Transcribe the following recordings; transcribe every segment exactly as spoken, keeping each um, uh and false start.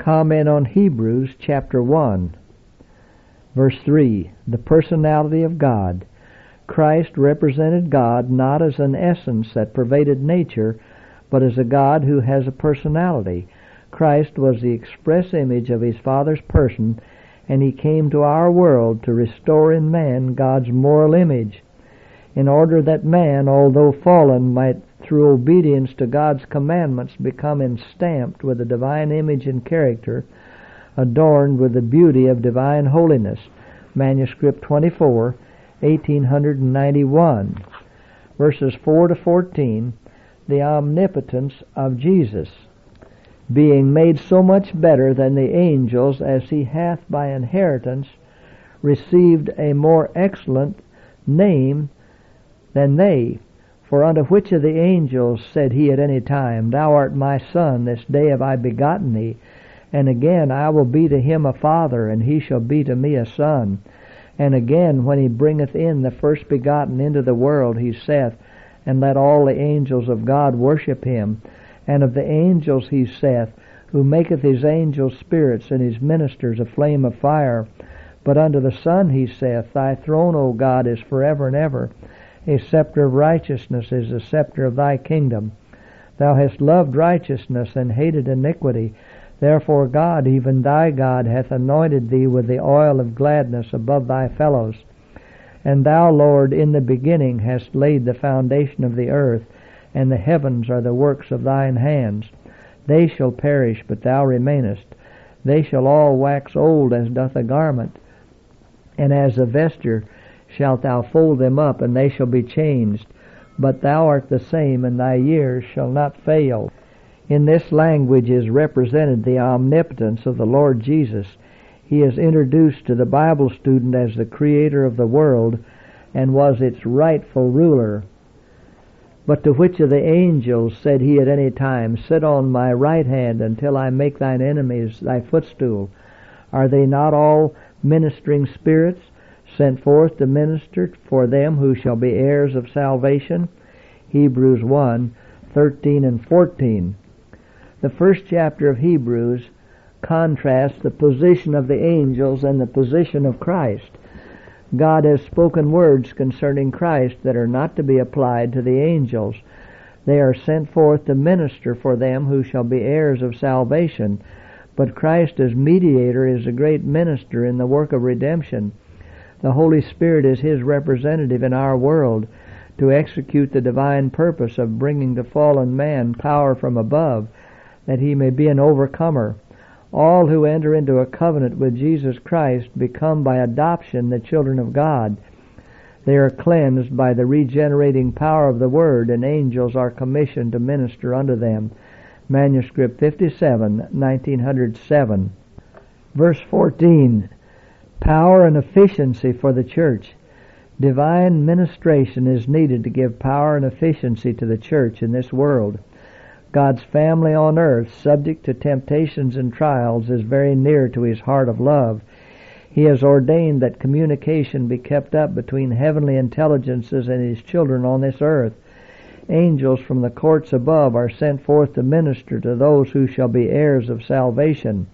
comment on Hebrews chapter one, verse three, the personality of God. Christ represented God not as an essence that pervaded nature, but as a God who has a personality. Christ was the express image of his Father's person, and he came to our world to restore in man God's moral image, in order that man, although fallen, might through obedience to God's commandments become enstamped with the divine image and character, adorned with the beauty of divine holiness. Manuscript twenty-four, eighteen ninety-one. Verses four to fourteen, the omnipotence of Jesus, being made so much better than the angels, as he hath by inheritance received a more excellent name than they. For unto which of the angels said he at any time, Thou art my Son, this day have I begotten thee? And again, I will be to him a father, and he shall be to me a son. And again, when he bringeth in the first begotten into the world, he saith, And let all the angels of God worship him. And of the angels he saith, Who maketh his angels spirits, and his ministers a flame of fire. But unto the Son he saith, Thy throne, O God, is forever and ever. A scepter of righteousness is the scepter of thy kingdom. Thou hast loved righteousness and hated iniquity. Therefore God, even thy God, hath anointed thee with the oil of gladness above thy fellows. And thou, Lord, in the beginning hast laid the foundation of the earth, and the heavens are the works of thine hands. They shall perish, but thou remainest. They shall all wax old as doth a garment, and as a vesture shalt thou fold them up, and they shall be changed. But thou art the same, and thy years shall not fail. In this language is represented the omnipotence of the Lord Jesus. He is introduced to the Bible student as the creator of the world, and was its rightful ruler. But to which of the angels said he at any time, Sit on my right hand until I make thine enemies thy footstool? Are they not all ministering spirits, sent forth to minister for them who shall be heirs of salvation? Hebrews one, thirteen and fourteen. The first chapter of Hebrews contrasts the position of the angels and the position of Christ. God has spoken words concerning Christ that are not to be applied to the angels. They are sent forth to minister for them who shall be heirs of salvation. But Christ as mediator is a great minister in the work of redemption. The Holy Spirit is his representative in our world to execute the divine purpose of bringing to fallen man power from above, that he may be an overcomer. All who enter into a covenant with Jesus Christ become by adoption the children of God. They are cleansed by the regenerating power of the Word, and angels are commissioned to minister unto them. Manuscript fifty-seven, nineteen oh seven. Verse fourteen. Power and efficiency for the church. Divine ministration is needed to give power and efficiency to the church in this world. God's family on earth, subject to temptations and trials, is very near to his heart of love. He has ordained that communication be kept up between heavenly intelligences and his children on this earth. Angels from the courts above are sent forth to minister to those who shall be heirs of salvation.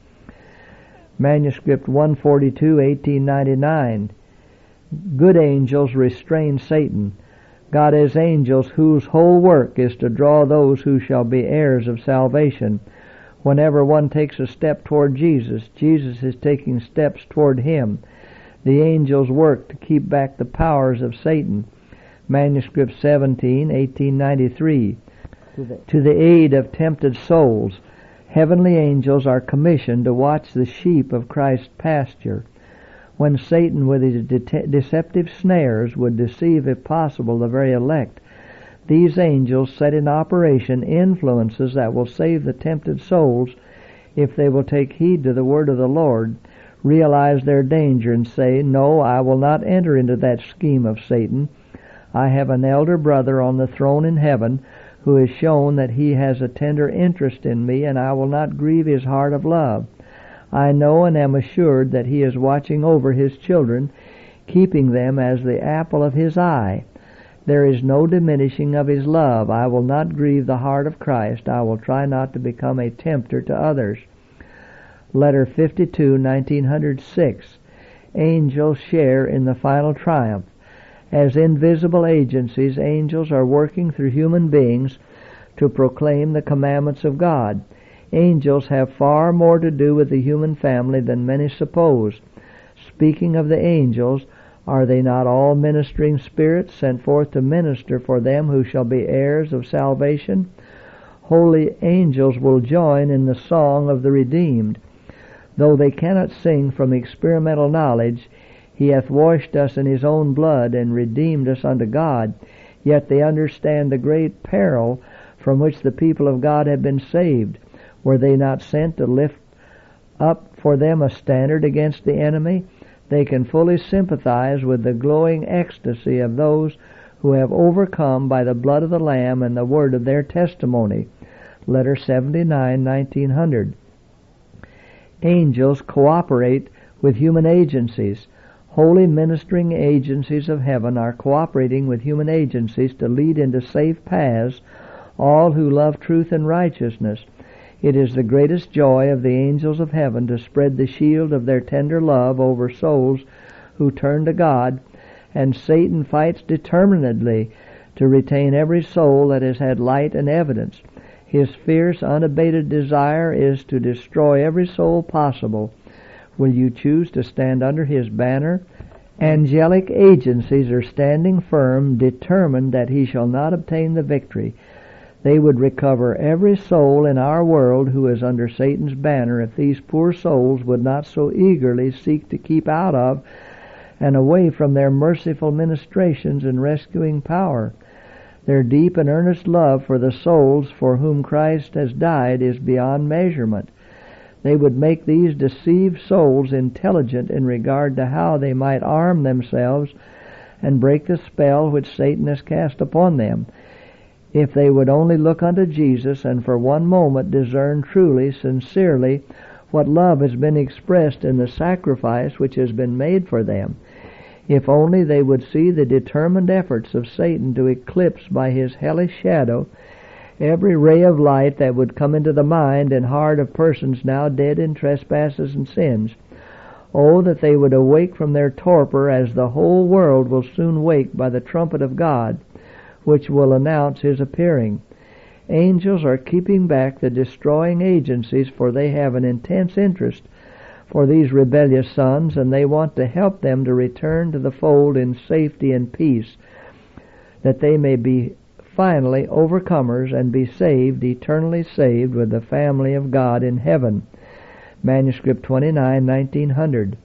Manuscript one forty-two, eighteen ninety-nine. Good angels restrain Satan. God has angels whose whole work is to draw those who shall be heirs of salvation. Whenever one takes a step toward Jesus, Jesus is taking steps toward him. The angels work to keep back the powers of Satan. Manuscript seventeen, eighteen ninety-three. To the, to the aid of tempted souls, heavenly angels are commissioned to watch the sheep of Christ's pasture. When Satan with his de- deceptive snares would deceive, if possible, the very elect, these angels set in operation influences that will save the tempted souls if they will take heed to the word of the Lord, realize their danger, and say, No, I will not enter into that scheme of Satan. I have an elder brother on the throne in heaven who has shown that he has a tender interest in me, and I will not grieve his heart of love. I know and am assured that he is watching over his children, keeping them as the apple of his eye. There is no diminishing of his love. I will not grieve the heart of Christ. I will try not to become a tempter to others. Letter fifty-two, nineteen oh six. Angels share in the final triumph. As invisible agencies, angels are working through human beings to proclaim the commandments of God. Angels have far more to do with the human family than many suppose. Speaking of the angels, are they not all ministering spirits sent forth to minister for them who shall be heirs of salvation? Holy angels will join in the song of the redeemed. Though they cannot sing from experimental knowledge, He hath washed us in His own blood and redeemed us unto God, yet they understand the great peril from which the people of God have been saved. Were they not sent to lift up for them a standard against the enemy? They can fully sympathize with the glowing ecstasy of those who have overcome by the blood of the Lamb and the word of their testimony. Letter seventy-nine, nineteen hundred. Angels cooperate with human agencies. Holy ministering agencies of heaven are cooperating with human agencies to lead into safe paths all who love truth and righteousness. It is the greatest joy of the angels of heaven to spread the shield of their tender love over souls who turn to God, and Satan fights determinedly to retain every soul that has had light and evidence. His fierce, unabated desire is to destroy every soul possible. Will you choose to stand under his banner? Angelic agencies are standing firm, determined that he shall not obtain the victory. They would recover every soul in our world who is under Satan's banner if these poor souls would not so eagerly seek to keep out of and away from their merciful ministrations and rescuing power. Their deep and earnest love for the souls for whom Christ has died is beyond measurement. They would make these deceived souls intelligent in regard to how they might arm themselves and break the spell which Satan has cast upon them. If they would only look unto Jesus and for one moment discern truly, sincerely, what love has been expressed in the sacrifice which has been made for them. If only they would see the determined efforts of Satan to eclipse by his hellish shadow every ray of light that would come into the mind and heart of persons now dead in trespasses and sins. Oh, that they would awake from their torpor as the whole world will soon wake by the trumpet of God, which will announce His appearing. Angels are keeping back the destroying agencies, for they have an intense interest for these rebellious sons, and they want to help them to return to the fold in safety and peace, that they may be finally overcomers and be saved, eternally saved, with the family of God in heaven. Manuscript twenty-nine, nineteen hundred.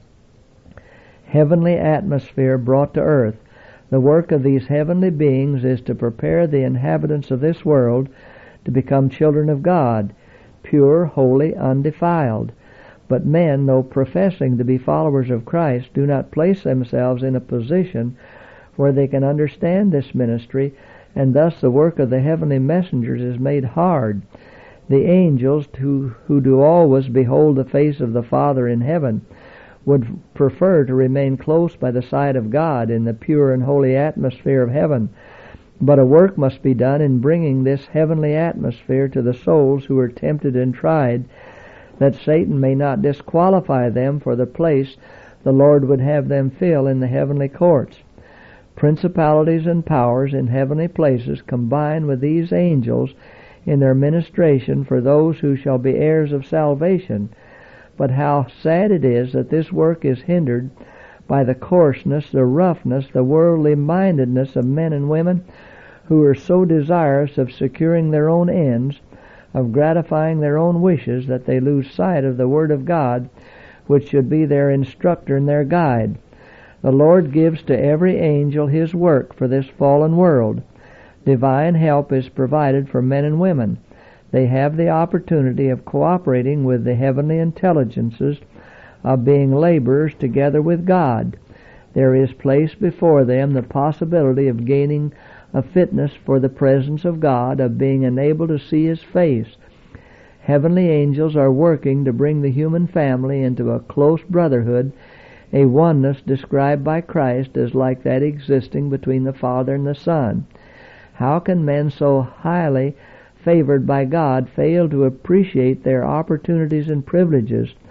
Heavenly atmosphere brought to earth. The work of these heavenly beings is to prepare the inhabitants of this world to become children of God, pure, holy, undefiled. But men, though professing to be followers of Christ, do not place themselves in a position where they can understand this ministry, and thus the work of the heavenly messengers is made hard. The angels, who, who do always behold the face of the Father in heaven, would prefer to remain close by the side of God in the pure and holy atmosphere of heaven. But a work must be done in bringing this heavenly atmosphere to the souls who are tempted and tried, that Satan may not disqualify them for the place the Lord would have them fill in the heavenly courts. Principalities and powers in heavenly places combine with these angels in their ministration for those who shall be heirs of salvation. But how sad it is that this work is hindered by the coarseness, the roughness, the worldly mindedness of men and women who are so desirous of securing their own ends, of gratifying their own wishes, that they lose sight of the Word of God, which should be their instructor and their guide. The Lord gives to every angel his work for this fallen world. Divine help is provided for men and women. They have the opportunity of cooperating with the heavenly intelligences, of being laborers together with God. There is placed before them the possibility of gaining a fitness for the presence of God, of being enabled to see His face. Heavenly angels are working to bring the human family into a close brotherhood, a oneness described by Christ as like that existing between the Father and the Son. How can men so highly favored by God fail to appreciate their opportunities and privileges?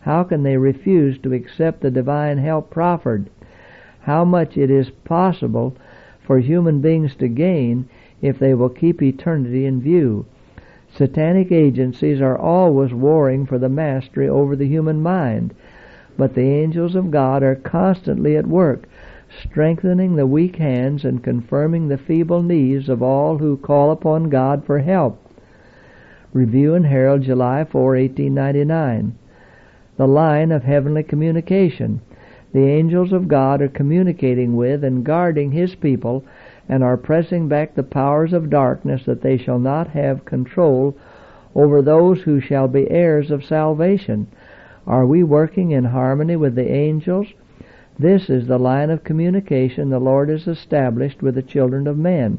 How can they refuse to accept the divine help proffered? How much it is possible for human beings to gain if they will keep eternity in view. Satanic agencies are always warring for the mastery over the human mind, but the angels of God are constantly at work, strengthening the weak hands and confirming the feeble knees of all who call upon God for help. Review and Herald, July fourth, eighteen ninety-nine. The line of heavenly communication. The angels of God are communicating with and guarding His people, and are pressing back the powers of darkness, that they shall not have control over those who shall be heirs of salvation. Are we working in harmony with the angels? This is the line of communication the Lord has established with the children of men.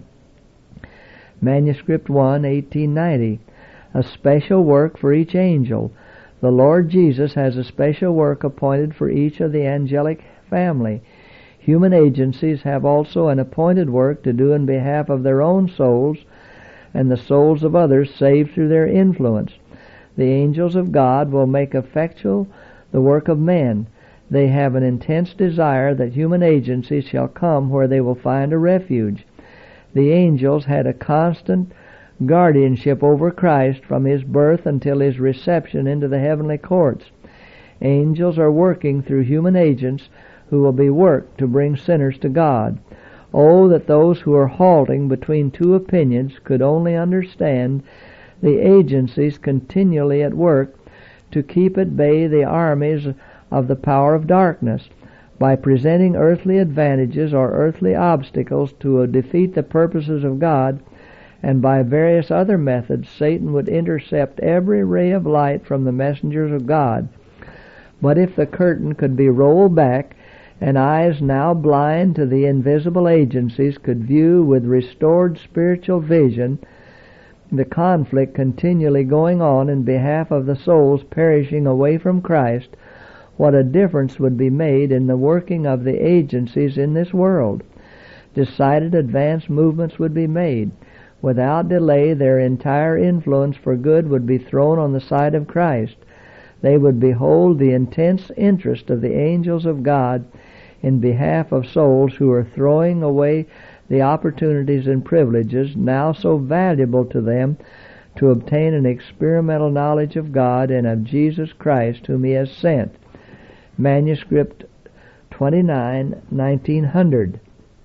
Manuscript one, eighteen ninety. A special work for each angel. The Lord Jesus has a special work appointed for each of the angelic family. Human agencies have also an appointed work to do in behalf of their own souls and the souls of others saved through their influence. The angels of God will make effectual the work of men. They have an intense desire that human agencies shall come where they will find a refuge. The angels had a constant guardianship over Christ from His birth until His reception into the heavenly courts. Angels are working through human agents who will be worked to bring sinners to God. Oh, that those who are halting between two opinions could only understand the agencies continually at work to keep at bay the armies of the power of darkness. By presenting earthly advantages or earthly obstacles to defeat the purposes of God, and by various other methods, Satan would intercept every ray of light from the messengers of God. But if the curtain could be rolled back, and eyes now blind to the invisible agencies could view with restored spiritual vision the conflict continually going on in behalf of the souls perishing away from Christ, what a difference would be made in the working of the agencies in this world. Decided advance movements would be made. Without delay, their entire influence for good would be thrown on the side of Christ. They would behold the intense interest of the angels of God in behalf of souls who are throwing away the opportunities and privileges now so valuable to them to obtain an experimental knowledge of God and of Jesus Christ whom He has sent. Manuscript twenty-nine, nineteen hundred.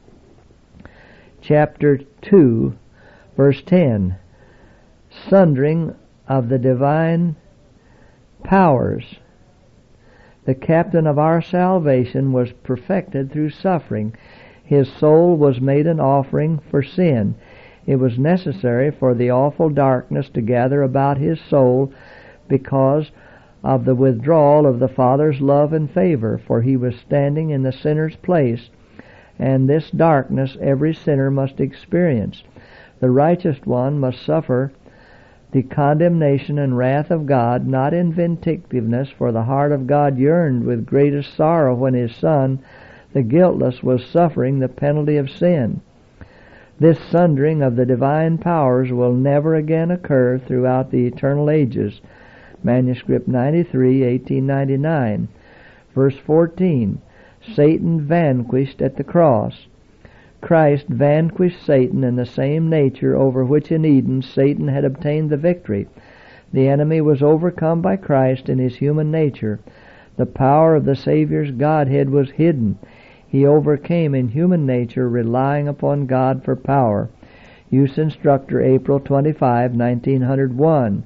Chapter two, verse ten. Sundering of the divine powers. The captain of our salvation was perfected through suffering. His soul was made an offering for sin. It was necessary for the awful darkness to gather about his soul because of the withdrawal of the Father's love and favor, for he was standing in the sinner's place, and this darkness every sinner must experience. The righteous one must suffer the condemnation and wrath of God, not in vindictiveness, for the heart of God yearned with greatest sorrow when His Son, the guiltless, was suffering the penalty of sin. This sundering of the divine powers will never again occur throughout the eternal ages. Manuscript ninety-three, eighteen ninety-nine. Verse fourteen. Satan vanquished at the cross. Christ vanquished Satan in the same nature over which in Eden Satan had obtained the victory. The enemy was overcome by Christ in his human nature. The power of the Savior's Godhead was hidden. He overcame in human nature, relying upon God for power. Use Instructor, April twenty-fifth, nineteen oh one.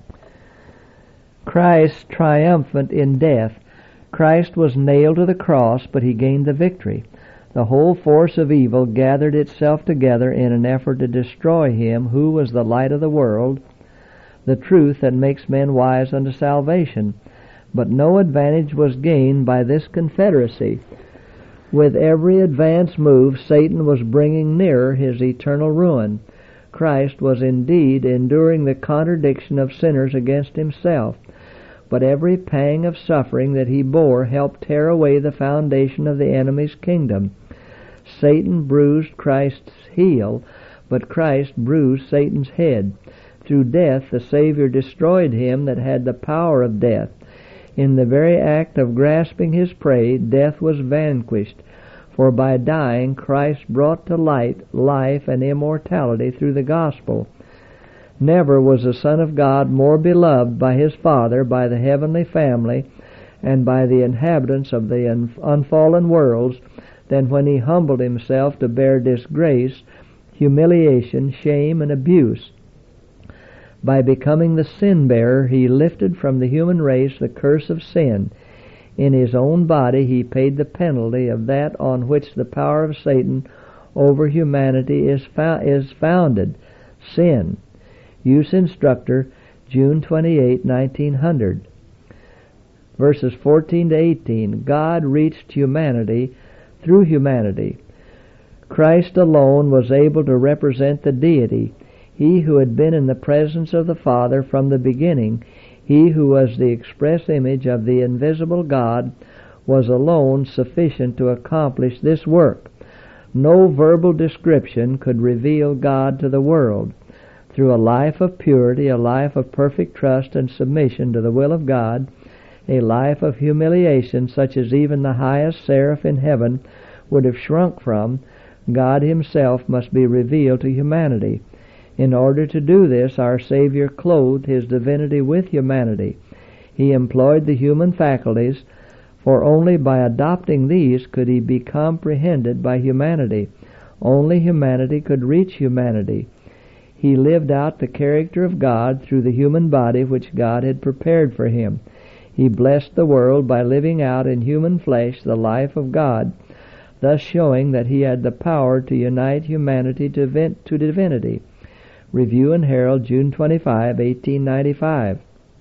Christ triumphant in death. Christ was nailed to the cross, but He gained the victory. The whole force of evil gathered itself together in an effort to destroy Him who was the light of the world, the truth that makes men wise unto salvation. But no advantage was gained by this confederacy. With every advance move, Satan was bringing nearer his eternal ruin. Christ was indeed enduring the contradiction of sinners against Himself, but every pang of suffering that He bore helped tear away the foundation of the enemy's kingdom. Satan bruised Christ's heel, but Christ bruised Satan's head. Through death the Savior destroyed him that had the power of death. In the very act of grasping his prey, death was vanquished, for by dying Christ brought to light life and immortality through the gospel. Never was the Son of God more beloved by his Father, by the heavenly family, and by the inhabitants of the unfallen worlds than when he humbled himself to bear disgrace, humiliation, shame, and abuse. By becoming the sin-bearer, he lifted from the human race the curse of sin. In his own body he paid the penalty of that on which the power of Satan over humanity is, fo- is founded, sin. Use Instructor, June twenty-eighth, nineteen hundred. Verses fourteen to eighteen. God reached humanity through humanity. Christ alone was able to represent the deity. He who had been in the presence of the Father from the beginning, he who was the express image of the invisible God, was alone sufficient to accomplish this work. No verbal description could reveal God to the world. Through a life of purity, a life of perfect trust and submission to the will of God, a life of humiliation such as even the highest seraph in heaven would have shrunk from, God himself must be revealed to humanity. In order to do this, our Savior clothed his divinity with humanity. He employed the human faculties, for only by adopting these could he be comprehended by humanity. Only humanity could reach humanity. He lived out the character of God through the human body which God had prepared for him. He blessed the world by living out in human flesh the life of God, thus showing that he had the power to unite humanity to, vin- to divinity. Review and Herald, June twenty-fifth, eighteen ninety-five.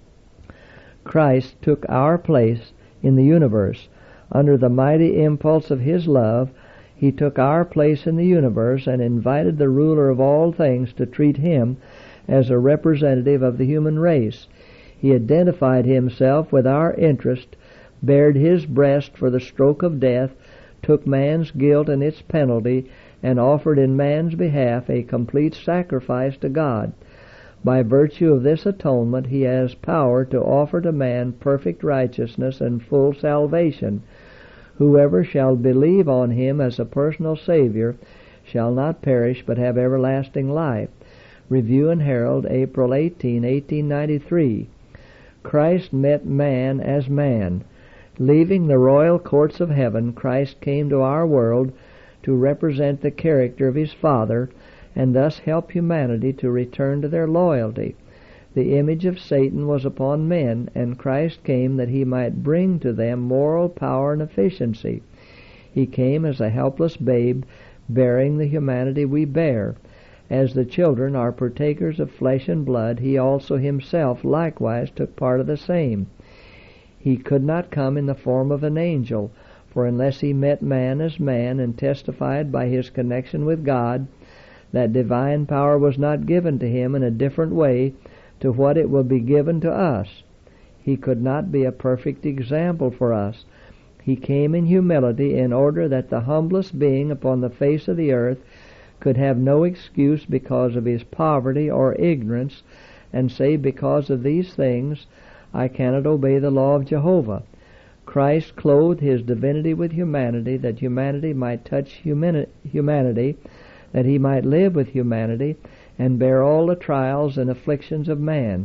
Christ took our place in the universe. Under the mighty impulse of his love, he took our place in the universe and invited the ruler of all things to treat him as a representative of the human race. He identified himself with our interest, bared his breast for the stroke of death, took man's guilt and its penalty, and offered in man's behalf a complete sacrifice to God. By virtue of this atonement, he has power to offer to man perfect righteousness and full salvation. Whoever shall believe on him as a personal Savior shall not perish but have everlasting life. Review and Herald, April eighteenth, eighteen ninety-three. Christ met man as man. Leaving the royal courts of heaven, Christ came to our world to represent the character of his Father, and thus help humanity to return to their loyalty. The image of Satan was upon men, and Christ came that he might bring to them moral power and efficiency. He came as a helpless babe, bearing the humanity we bear. As the children are partakers of flesh and blood, he also himself likewise took part of the same. He could not come in the form of an angel, for unless he met man as man and testified by his connection with God that divine power was not given to him in a different way to what it will be given to us, he could not be a perfect example for us. He came in humility in order that the humblest being upon the face of the earth could have no excuse because of his poverty or ignorance, and say, because of these things I cannot obey the law of Jehovah. Christ clothed his divinity with humanity, that humanity might touch humani- humanity, that he might live with humanity, and bear all the trials and afflictions of man.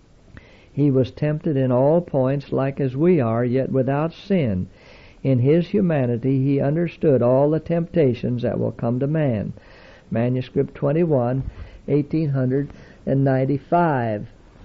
He was tempted in all points like as we are, yet without sin. In his humanity he understood all the temptations that will come to man. Manuscript twenty-one, eighteen ninety-five.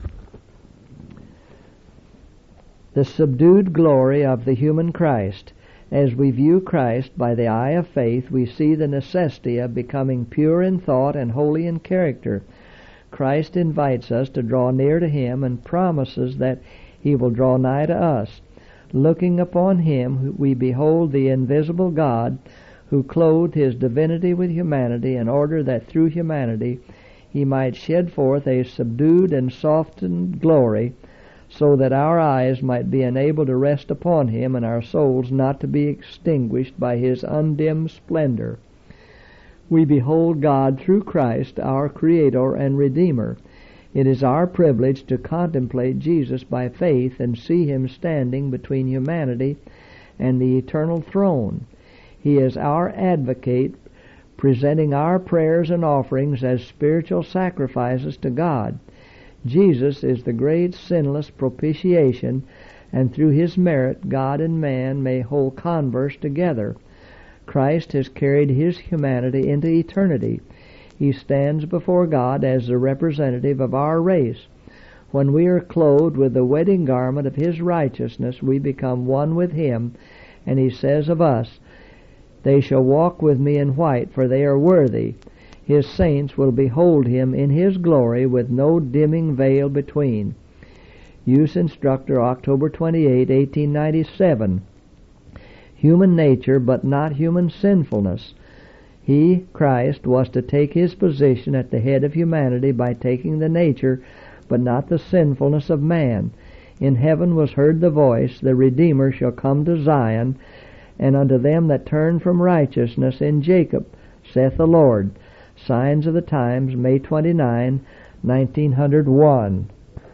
The subdued glory of the human Christ. As we view Christ by the eye of faith, we see the necessity of becoming pure in thought and holy in character. Christ invites us to draw near to him and promises that he will draw nigh to us. Looking upon him, we behold the invisible God who clothed his divinity with humanity in order that through humanity he might shed forth a subdued and softened glory, so that our eyes might be enabled to rest upon him and our souls not to be extinguished by his undimmed splendor. We behold God through Christ, our Creator and Redeemer. It is our privilege to contemplate Jesus by faith and see him standing between humanity and the eternal throne. He is our advocate, presenting our prayers and offerings as spiritual sacrifices to God. Jesus is the great sinless propitiation, and through his merit God and man may hold converse together. Christ has carried his humanity into eternity. He stands before God as the representative of our race. When we are clothed with the wedding garment of his righteousness, we become one with him, and he says of us, "They shall walk with me in white, for they are worthy." His saints will behold him in his glory with no dimming veil between. Use Instructor, October twenty-eighth, eighteen ninety-seven. Human nature, but not human sinfulness. He, Christ, was to take his position at the head of humanity by taking the nature, but not the sinfulness of man. In heaven was heard the voice, "The Redeemer shall come to Zion, and unto them that turn from righteousness in Jacob, saith the Lord." Signs of the Times, May twenty-ninth, nineteen oh one.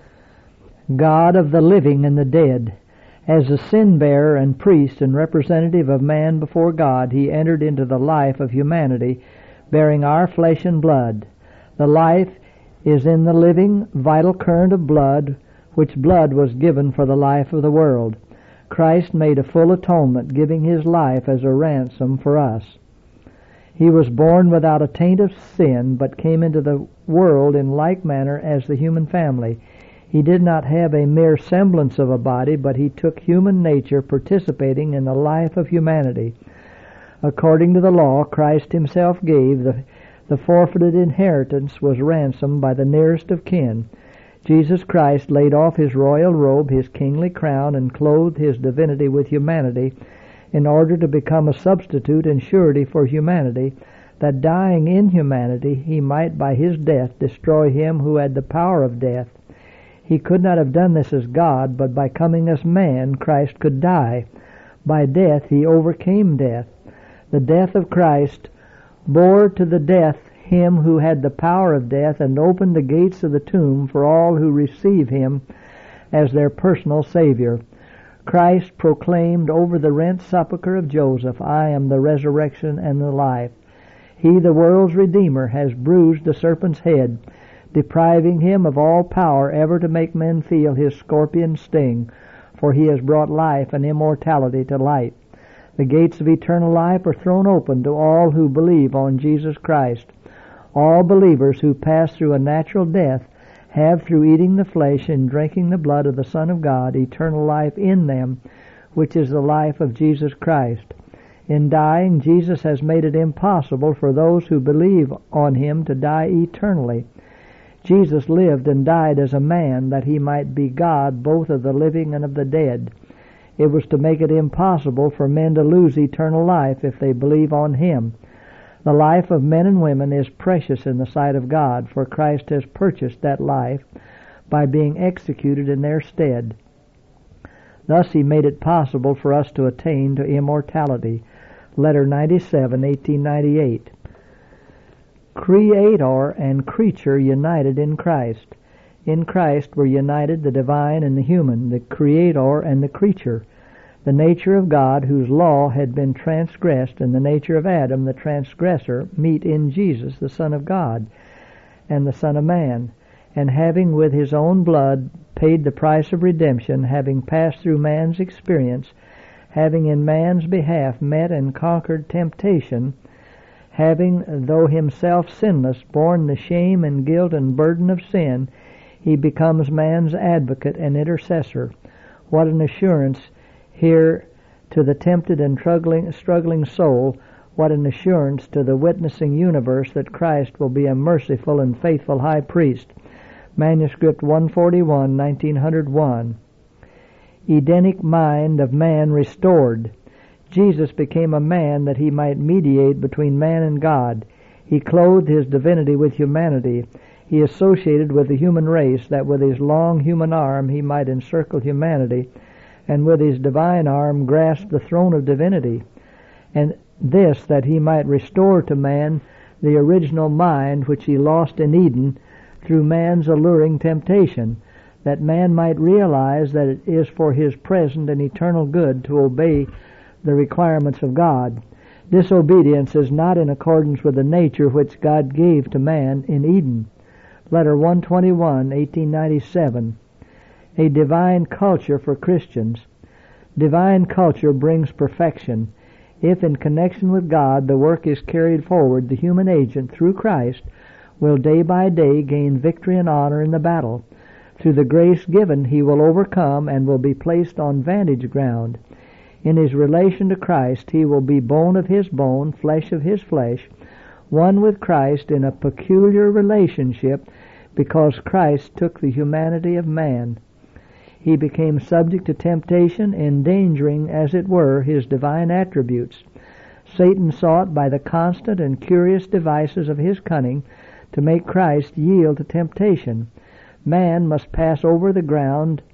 God of the living and the dead. As a sin-bearer and priest and representative of man before God, he entered into the life of humanity, bearing our flesh and blood. The life is in the living, vital current of blood, which blood was given for the life of the world. Christ made a full atonement, giving his life as a ransom for us. He was born without a taint of sin, but came into the world in like manner as the human family. He did not have a mere semblance of a body, but he took human nature, participating in the life of humanity. According to the law, Christ himself gave the, the forfeited inheritance was ransomed by the nearest of kin. Jesus Christ laid off his royal robe, his kingly crown, and clothed his divinity with humanity, in order to become a substitute and surety for humanity, that dying in humanity he might by his death destroy him who had the power of death. He could not have done this as God, but by coming as man, Christ could die. By death he overcame death. The death of Christ bore to the death him who had the power of death, and opened the gates of the tomb for all who receive him as their personal Savior. Christ proclaimed over the rent sepulchre of Joseph, "I am the resurrection and the life." He, the world's Redeemer, has bruised the serpent's head, depriving him of all power ever to make men feel his scorpion sting, for he has brought life and immortality to light. The gates of eternal life are thrown open to all who believe on Jesus Christ. All believers who pass through a natural death have, through eating the flesh and drinking the blood of the Son of God, eternal life in them, which is the life of Jesus Christ. In dying, Jesus has made it impossible for those who believe on him to die eternally. Jesus lived and died as a man, that he might be God both of the living and of the dead. It was to make it impossible for men to lose eternal life if they believe on him. The life of men and women is precious in the sight of God, for Christ has purchased that life by being executed in their stead. Thus he made it possible for us to attain to immortality. Letter ninety-seven, eighteen ninety-eight. Creator and creature united in Christ. In Christ were united the divine and the human, the Creator and the creature. The nature of God, whose law had been transgressed, and the nature of Adam, the transgressor, meet in Jesus, the Son of God, and the Son of Man. And having with his own blood paid the price of redemption, having passed through man's experience, having in man's behalf met and conquered temptation, having, though himself sinless, borne the shame and guilt and burden of sin, he becomes man's advocate and intercessor. What an assurance here to the tempted and struggling, struggling soul, what an assurance to the witnessing universe that Christ will be a merciful and faithful high priest. Manuscript one forty-one, nineteen oh one. Edenic mind of man restored. Jesus became a man that he might mediate between man and God. He clothed his divinity with humanity. He associated with the human race, that with his long human arm he might encircle humanity, and with his divine arm grasp the throne of divinity, and this that he might restore to man the original mind which he lost in Eden through man's alluring temptation, that man might realize that it is for his present and eternal good to obey the requirements of God. Disobedience is not in accordance with the nature which God gave to man in Eden. Letter one twenty-one, eighteen ninety-seven. A divine culture for Christians. Divine culture brings perfection. If in connection with God the work is carried forward, the human agent, through Christ, will day by day gain victory and honor in the battle. Through the grace given, he will overcome and will be placed on vantage ground. In his relation to Christ, he will be bone of his bone, flesh of his flesh, one with Christ in a peculiar relationship because Christ took the humanity of man. He became subject to temptation, endangering, as it were, his divine attributes. Satan sought by the constant and curious devices of his cunning to make Christ yield to temptation. Man must pass over the ground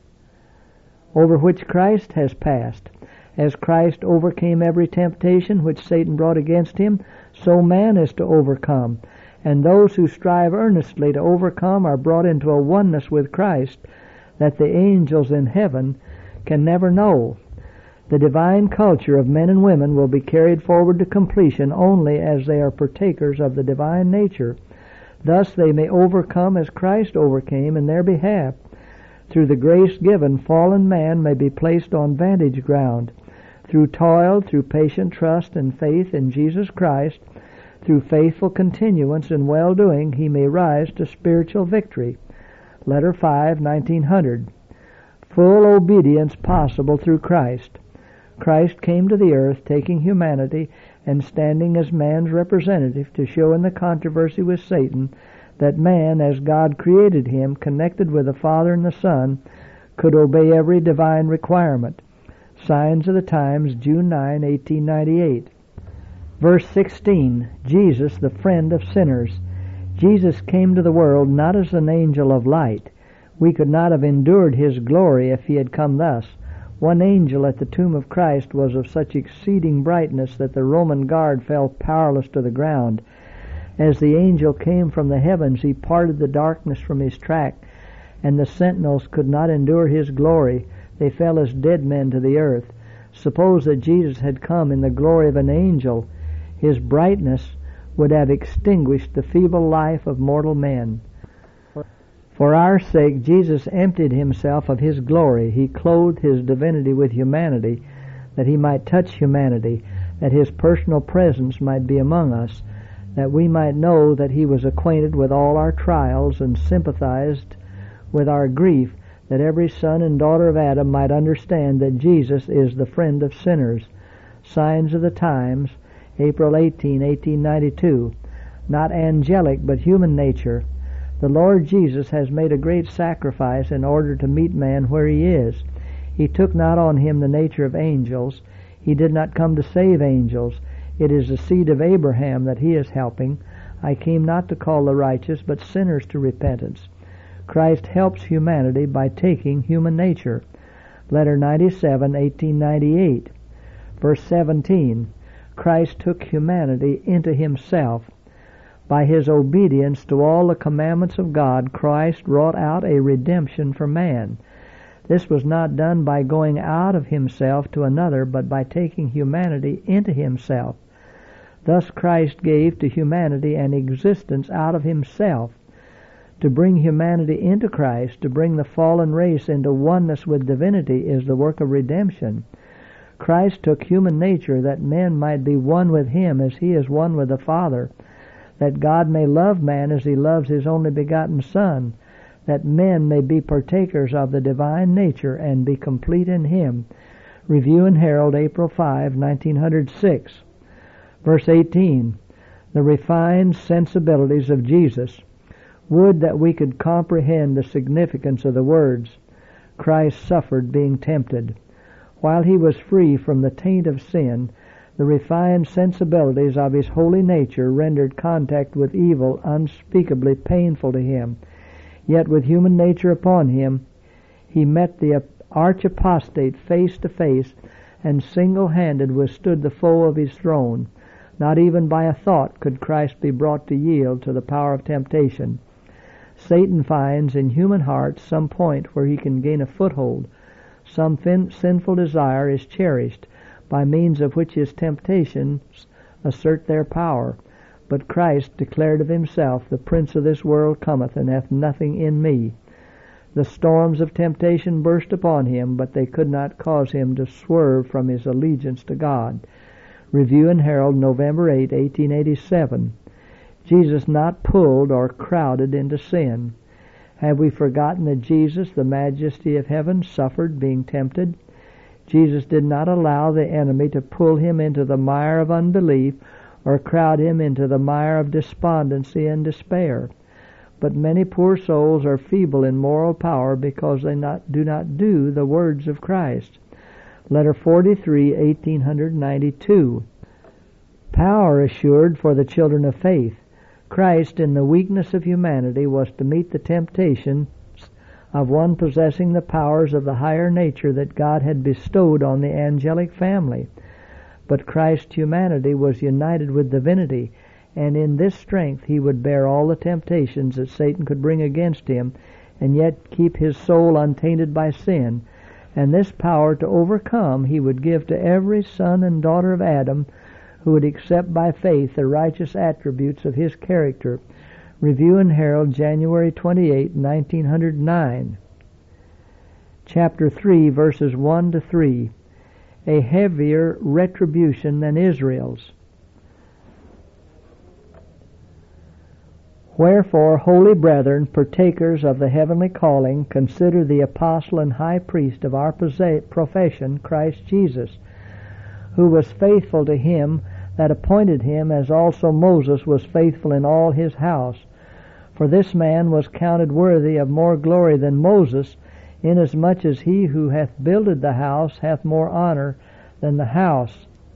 over which Christ has passed. As Christ overcame every temptation which Satan brought against him, so man is to overcome. And those who strive earnestly to overcome are brought into a oneness with Christ that the angels in heaven can never know. The divine culture of men and women will be carried forward to completion only as they are partakers of the divine nature. Thus they may overcome as Christ overcame in their behalf. Through the grace given, fallen man may be placed on vantage ground. Through toil, through patient trust and faith in Jesus Christ, through faithful continuance in well-doing, he may rise to spiritual victory. Letter five, nineteen hundred. Full obedience possible through Christ. Christ came to the earth, taking humanity and standing as man's representative to show in the controversy with Satan that man, as God created him, connected with the Father and the Son, could obey every divine requirement. Signs of the Times, June ninth, eighteen ninety-eight. Verse sixteen, Jesus, the friend of sinners. Jesus came to the world not as an angel of light. We could not have endured his glory if he had come thus. One angel at the tomb of Christ was of such exceeding brightness that the Roman guard fell powerless to the ground. As the angel came from the heavens, he parted the darkness from his track, and the sentinels could not endure his glory. They fell as dead men to the earth. Suppose that Jesus had come in the glory of an angel, his brightness would have extinguished the feeble life of mortal men. For our sake, Jesus emptied himself of his glory. He clothed his divinity with humanity, that he might touch humanity, that his personal presence might be among us, that we might know that he was acquainted with all our trials and sympathized with our grief, that every son and daughter of Adam might understand that Jesus is the friend of sinners. Signs of the Times, April eighteenth, eighteen ninety-two. Not angelic, but human nature. The Lord Jesus has made a great sacrifice in order to meet man where he is. He took not on him the nature of angels. He did not come to save angels. It is the seed of Abraham that he is helping. I came not to call the righteous, but sinners to repentance. Christ helps humanity by taking human nature. Letter ninety-seven, eighteen ninety-eight. Verse seventeen. Christ took humanity into himself. By his obedience to all the commandments of God, Christ wrought out a redemption for man. This was not done by going out of himself to another, but by taking humanity into himself. Thus Christ gave to humanity an existence out of himself. To bring humanity into Christ, to bring the fallen race into oneness with divinity, is the work of redemption. Christ took human nature that men might be one with him as he is one with the Father, that God may love man as he loves his only begotten Son, that men may be partakers of the divine nature and be complete in him. Review and Herald, April fifth, nineteen oh six. Verse eighteen. The refined sensibilities of Jesus. Would that we could comprehend the significance of the words, Christ suffered being tempted. While he was free from the taint of sin, the refined sensibilities of his holy nature rendered contact with evil unspeakably painful to him. Yet with human nature upon him, he met the arch-apostate face to face and single-handed withstood the foe of his throne. Not even by a thought could Christ be brought to yield to the power of temptation. Satan finds in human hearts some point where he can gain a foothold. Some fin- sinful desire is cherished, by means of which his temptations assert their power. But Christ declared of himself, "The prince of this world cometh, and hath nothing in me." The storms of temptation burst upon him, but they could not cause him to swerve from his allegiance to God. Review and Herald, November eighth, eighteen eighty-seven. Jesus not pulled or crowded into sin. Have we forgotten that Jesus, the majesty of heaven, suffered being tempted? Jesus did not allow the enemy to pull him into the mire of unbelief or crowd him into the mire of despondency and despair. But many poor souls are feeble in moral power because they not, do not do the words of Christ. Letter forty-three, eighteen ninety-two. Power assured for the children of faith. Christ, in the weakness of humanity, was to meet the temptations of one possessing the powers of the higher nature that God had bestowed on the angelic family. But Christ's humanity was united with divinity, and in this strength he would bear all the temptations that Satan could bring against him, and yet keep his soul untainted by sin. And this power to overcome he would give to every son and daughter of Adam who would accept by faith the righteous attributes of his character. Review and Herald, January twenty-eighth, nineteen oh nine. Chapter three, verses one to three. A heavier retribution than Israel's. Wherefore, holy brethren, partakers of the heavenly calling, consider the apostle and high priest of our profession, Christ Jesus, who was faithful to him that appointed him, as also Moses was faithful in all his house. For this man was counted worthy of more glory than Moses, inasmuch as he who hath builded the house hath more honor than the house.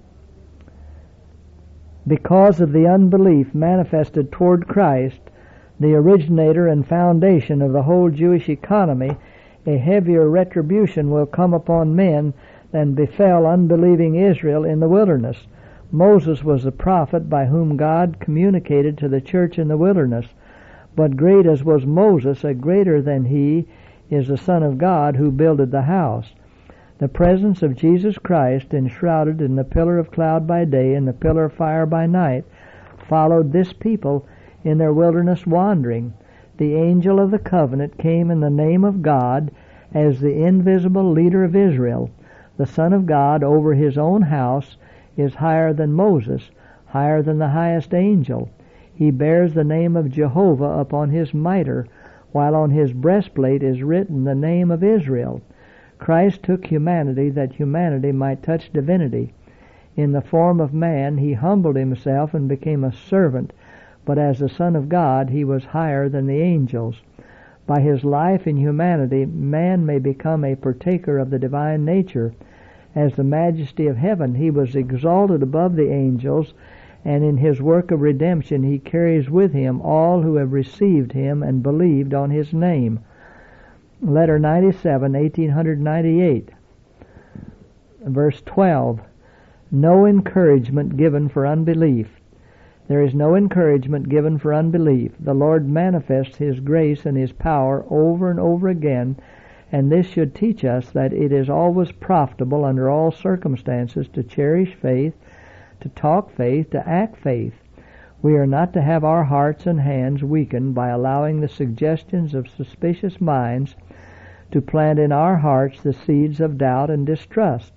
Because of the unbelief manifested toward Christ, the originator and foundation of the whole Jewish economy, a heavier retribution will come upon men than befell unbelieving Israel in the wilderness. Moses was the prophet by whom God communicated to the church in the wilderness. But great as was Moses, a greater than he is the Son of God who builded the house. The presence of Jesus Christ, enshrouded in the pillar of cloud by day and the pillar of fire by night, followed this people in their wilderness wandering. The angel of the covenant came in the name of God as the invisible leader of Israel. The Son of God over his own house is higher than Moses, higher than the highest angel. He bears the name of Jehovah upon his mitre, while on his breastplate is written the name of Israel. Christ took humanity that humanity might touch divinity. In the form of man he humbled himself and became a servant, but as the Son of God he was higher than the angels. By his life in humanity, man may become a partaker of the divine nature. As the majesty of heaven, he was exalted above the angels, and in his work of redemption he carries with him all who have received him and believed on his name. Letter ninety-seven, eighteen ninety-eight. Verse twelve. No encouragement given for unbelief. There is no encouragement given for unbelief. The Lord manifests his grace and his power over and over again, and this should teach us that it is always profitable under all circumstances to cherish faith, to talk faith, to act faith. We are not to have our hearts and hands weakened by allowing the suggestions of suspicious minds to plant in our hearts the seeds of doubt and distrust.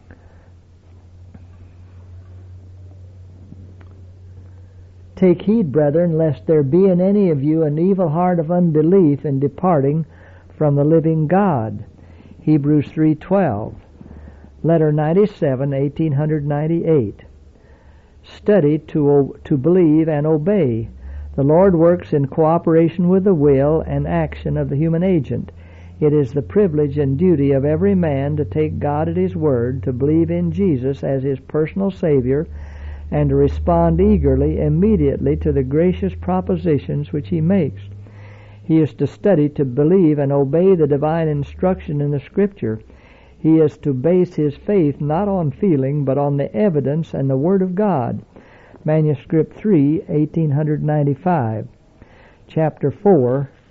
Take heed, brethren, lest there be in any of you an evil heart of unbelief in departing from the living God. Hebrews three twelve. Letter ninety-seven, eighteen ninety-eight. Study to, to believe and obey. The Lord works in cooperation with the will and action of the human agent. It is the privilege and duty of every man to take God at his word, to believe in Jesus as his personal Savior, and to respond eagerly, immediately to the gracious propositions which he makes. He is to study to believe and obey the divine instruction in the Scripture. He is to base his faith not on feeling, but on the evidence and the Word of God. Manuscript three, eighteen ninety-five. Chapter four,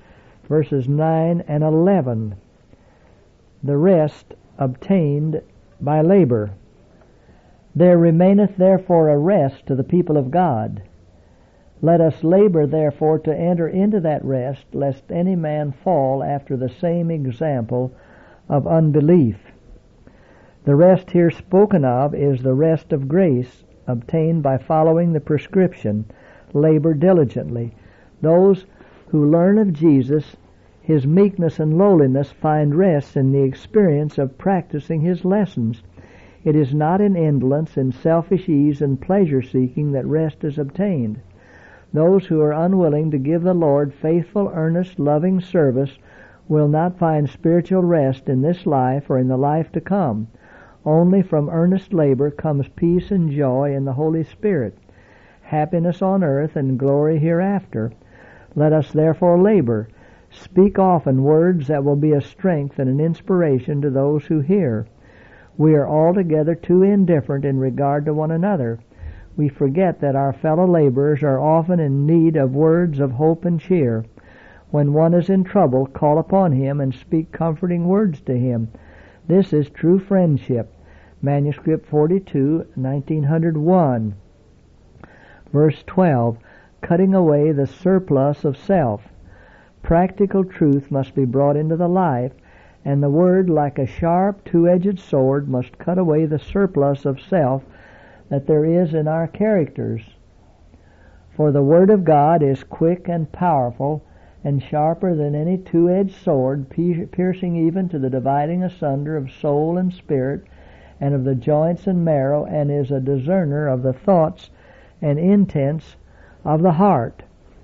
verses nine and eleven. The rest obtained by labor. There remaineth therefore a rest to the people of God. Let us labor therefore to enter into that rest, lest any man fall after the same example of unbelief. The rest here spoken of is the rest of grace, obtained by following the prescription, labor diligently. Those who learn of Jesus, His meekness and lowliness, find rest in the experience of practicing His lessons. It is not in indolence, in selfish ease and pleasure-seeking that rest is obtained. Those who are unwilling to give the Lord faithful, earnest, loving service will not find spiritual rest in this life or in the life to come. Only from earnest labor comes peace and joy in the Holy Spirit, happiness on earth and glory hereafter. Let us therefore labor. Speak often words that will be a strength and an inspiration to those who hear. We are altogether too indifferent in regard to one another. We forget that our fellow laborers are often in need of words of hope and cheer. When one is in trouble, call upon him and speak comforting words to him. This is true friendship. Manuscript forty-two, nineteen oh one. Verse twelve, cutting away the surplus of self. Practical truth must be brought into the life, and the Word, like a sharp, two-edged sword, must cut away the surplus of self that there is in our characters. For the Word of God is quick and powerful, and sharper than any two-edged sword, piercing even to the dividing asunder of soul and spirit, and of the joints and marrow, and is a discerner of the thoughts and intents of the heart.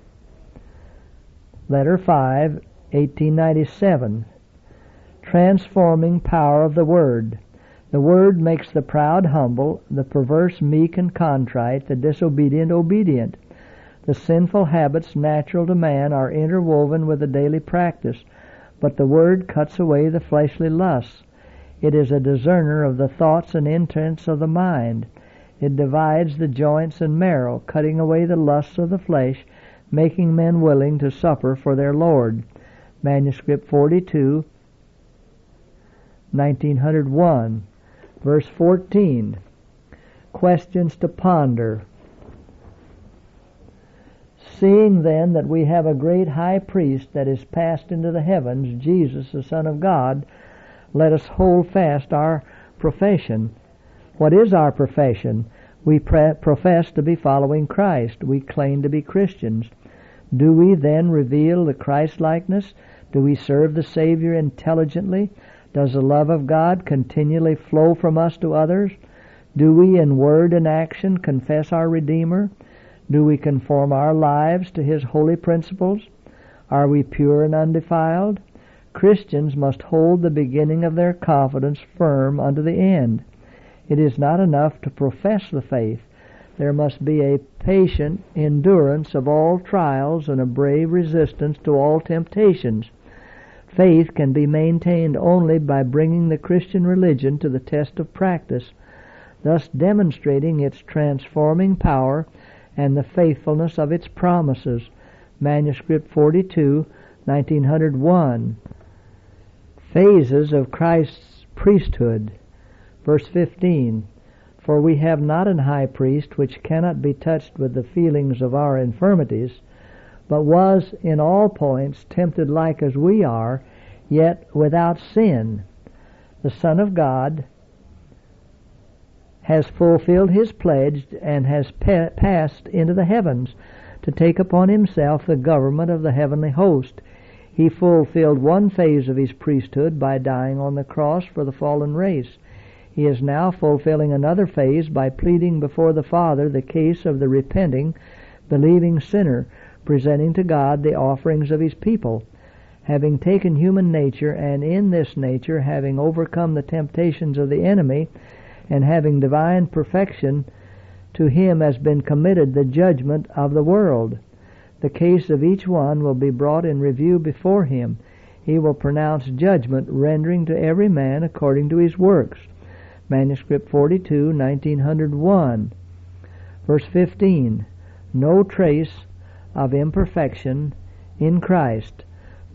Letter five, eighteen ninety-seven. Transforming power of the Word. The Word makes the proud humble, the perverse meek and contrite, the disobedient obedient. The sinful habits natural to man are interwoven with the daily practice, but the Word cuts away the fleshly lusts. It is a discerner of the thoughts and intents of the mind. It divides the joints and marrow, cutting away the lusts of the flesh, making men willing to suffer for their Lord. Manuscript forty-two, nineteen oh one. Verse fourteen. Questions to ponder. Seeing then that we have a great high priest that is passed into the heavens, Jesus, the Son of God, let us hold fast our profession. What is our profession? We pre- profess to be following Christ. We claim to be Christians. Do we then reveal the Christ-likeness? Do we serve the Savior intelligently? Does the love of God continually flow from us to others? Do we in word and action confess our Redeemer? Do we conform our lives to His holy principles? Are we pure and undefiled? Christians must hold the beginning of their confidence firm unto the end. It is not enough to profess the faith. There must be a patient endurance of all trials and a brave resistance to all temptations. Faith can be maintained only by bringing the Christian religion to the test of practice, thus demonstrating its transforming power and the faithfulness of its promises. Manuscript forty-two, nineteen oh one. Phases of Christ's priesthood. Verse fifteen. For we have not an high priest which cannot be touched with the feelings of our infirmities, but was in all points tempted like as we are, yet without sin. The Son of God has fulfilled His pledge and has pa- passed into the heavens to take upon Himself the government of the heavenly host. He fulfilled one phase of His priesthood by dying on the cross for the fallen race. He is now fulfilling another phase by pleading before the Father the case of the repenting, believing sinner, presenting to God the offerings of His people. Having taken human nature, and in this nature having overcome the temptations of the enemy, and having divine perfection, to Him has been committed the judgment of the world. The case of each one will be brought in review before Him. He will pronounce judgment, rendering to every man according to his works. Manuscript forty-two, nineteen oh one. Verse fifteen. No trace of imperfection in Christ.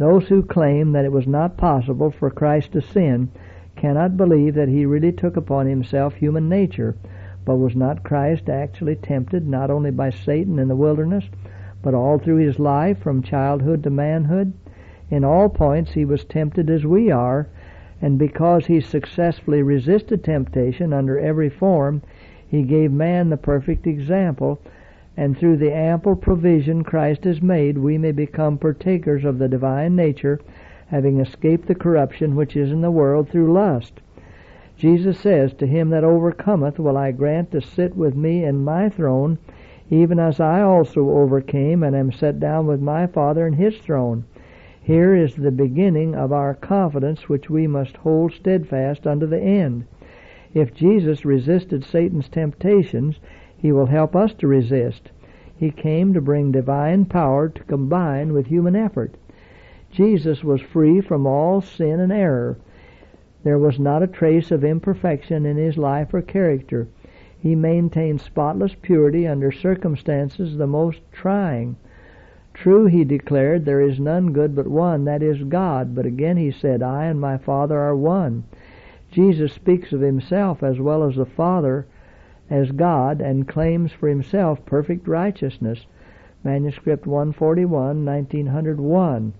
Those who claim that it was not possible for Christ to sin cannot believe that he really took upon himself human nature. But was not Christ actually tempted not only by Satan in the wilderness, but all through his life from childhood to manhood? In all points he was tempted as we are, and because he successfully resisted temptation under every form, he gave man the perfect example, and through the ample provision Christ has made, we may become partakers of the divine nature, having escaped the corruption which is in the world through lust. Jesus says, "To him that overcometh will I grant to sit with me in my throne, even as I also overcame and am set down with my Father in his throne." Here is the beginning of our confidence, which we must hold steadfast unto the end. If Jesus resisted Satan's temptations, he will help us to resist. He came to bring divine power to combine with human effort. Jesus was free from all sin and error. There was not a trace of imperfection in his life or character. He maintained spotless purity under circumstances the most trying. True, he declared, there is none good but one, that is God. But again he said, I and my Father are one. Jesus speaks of himself as well as the Father as God, and claims for himself perfect righteousness. Manuscript one forty-one, nineteen oh one.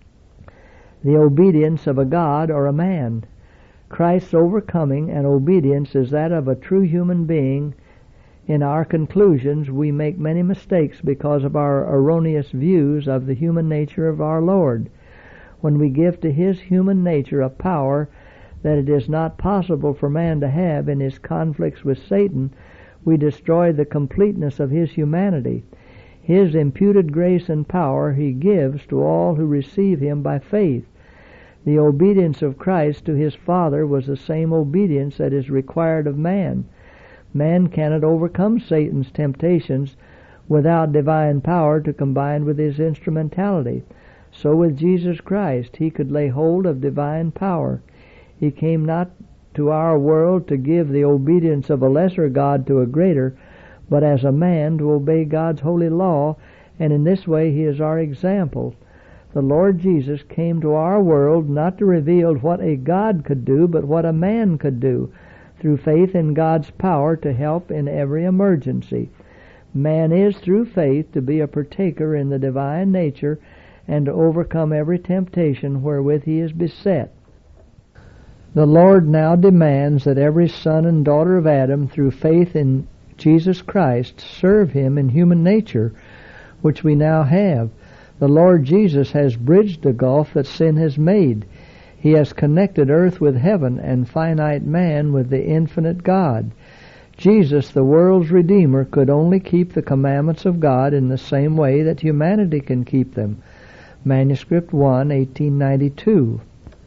The obedience of a God or a man. Christ's overcoming and obedience is that of a true human being. In our conclusions, we make many mistakes because of our erroneous views of the human nature of our Lord. When we give to his human nature a power that it is not possible for man to have in his conflicts with Satan, we destroy the completeness of his humanity. His imputed grace and power he gives to all who receive him by faith. The obedience of Christ to his Father was the same obedience that is required of man. Man cannot overcome Satan's temptations without divine power to combine with his instrumentality. So with Jesus Christ, he could lay hold of divine power. He came not to our world to give the obedience of a lesser God to a greater, but as a man to obey God's holy law, and in this way he is our example. The Lord Jesus came to our world not to reveal what a God could do, but what a man could do, through faith in God's power to help in every emergency. Man is, through faith, to be a partaker in the divine nature and to overcome every temptation wherewith he is beset. The Lord now demands that every son and daughter of Adam, through faith in Jesus Christ, serve him in human nature, which we now have. The Lord Jesus has bridged the gulf that sin has made. He has connected earth with heaven and finite man with the infinite God. Jesus, the world's Redeemer, could only keep the commandments of God in the same way that humanity can keep them. Manuscript one, eighteen ninety-two.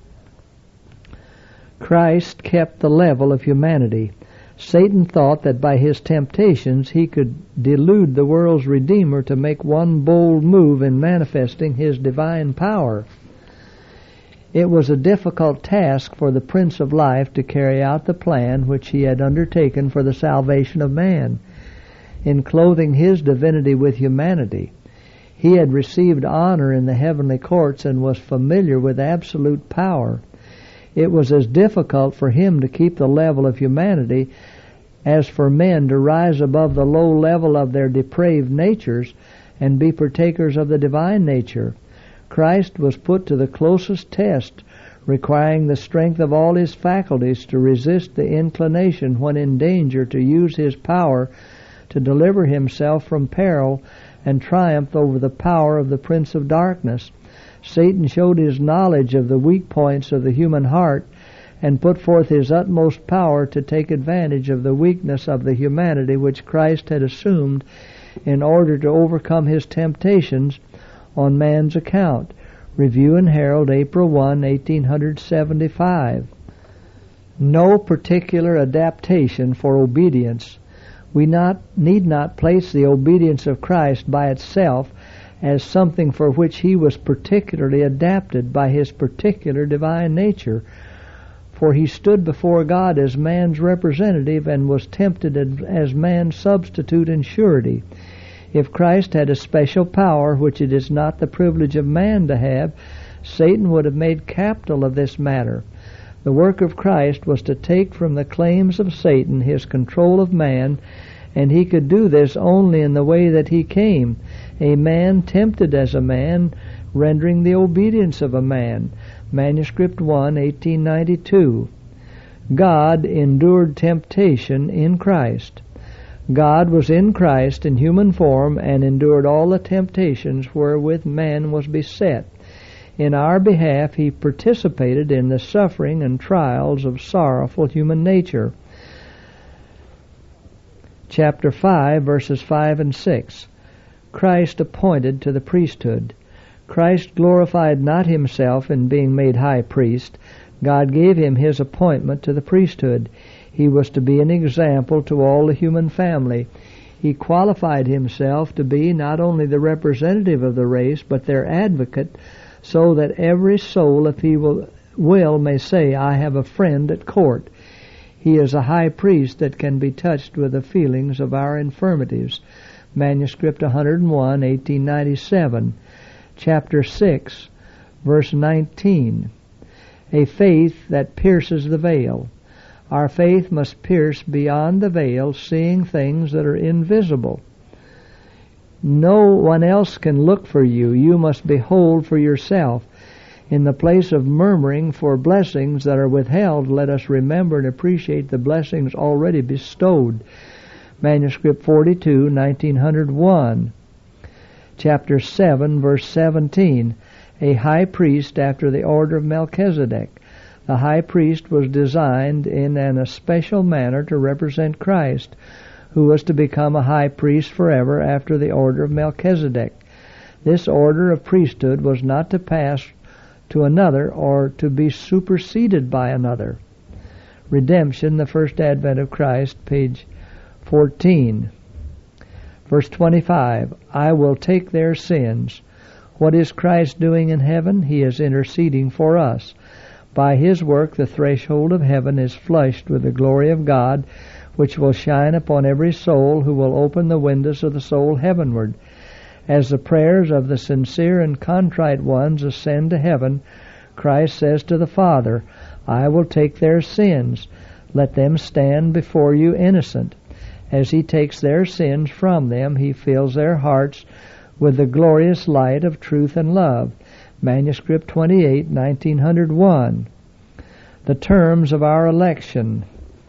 Christ kept the level of humanity. Satan thought that by his temptations he could delude the world's Redeemer to make one bold move in manifesting his divine power. It was a difficult task for the Prince of Life to carry out the plan which he had undertaken for the salvation of man. In clothing his divinity with humanity, he had received honor in the heavenly courts and was familiar with absolute power. It was as difficult for him to keep the level of humanity as for men to rise above the low level of their depraved natures and be partakers of the divine nature. Christ was put to the closest test, requiring the strength of all his faculties to resist the inclination when in danger to use his power to deliver himself from peril and triumph over the power of the Prince of Darkness. Satan showed his knowledge of the weak points of the human heart and put forth his utmost power to take advantage of the weakness of the humanity which Christ had assumed in order to overcome his temptations on man's account. Review and Herald, April first, eighteen seventy-five. No particular adaptation for obedience. We not need not place the obedience of Christ by itself as something for which he was particularly adapted by his particular divine nature, for he stood before God as man's representative and was tempted as man's substitute and surety. If Christ had a special power which it is not the privilege of man to have, Satan would have made capital of this matter. The work of Christ was to take from the claims of Satan his control of man, and he could do this only in the way that he came, a man tempted as a man, rendering the obedience of a man. Manuscript one, eighteen ninety-two. God endured temptation in Christ. God was in Christ in human form and endured all the temptations wherewith man was beset. In our behalf he participated in the suffering and trials of sorrowful human nature. Chapter five, verses five and six. Christ appointed to the priesthood. Christ glorified not himself in being made high priest. God gave him his appointment to the priesthood. He was to be an example to all the human family. He qualified himself to be not only the representative of the race, but their advocate, so that every soul, if he will, will may say, I have a friend at court. He is a high priest that can be touched with the feelings of our infirmities. Manuscript one oh one, eighteen ninety-seven. Chapter six, verse nineteen. A faith that pierces the veil. Our faith must pierce beyond the veil, seeing things that are invisible. No one else can look for you. You must behold for yourself. In the place of murmuring for blessings that are withheld, let us remember and appreciate the blessings already bestowed. Manuscript forty-two, nineteen oh one. Chapter seven, verse seventeen. A high priest after the order of Melchizedek. The high priest was designed in an especial manner to represent Christ, who was to become a high priest forever after the order of Melchizedek. This order of priesthood was not to pass to another or to be superseded by another. Redemption, the first advent of Christ, page fourteen. Verse twenty-five, I will take their sins. What is Christ doing in heaven? He is interceding for us. By his work the threshold of heaven is flushed with the glory of God, which will shine upon every soul who will open the windows of the soul heavenward. As the prayers of the sincere and contrite ones ascend to heaven, Christ says to the Father, I will take their sins. Let them stand before you innocent. As he takes their sins from them, he fills their hearts with the glorious light of truth and love. Manuscript twenty-eight, nineteen oh one. The terms of our election.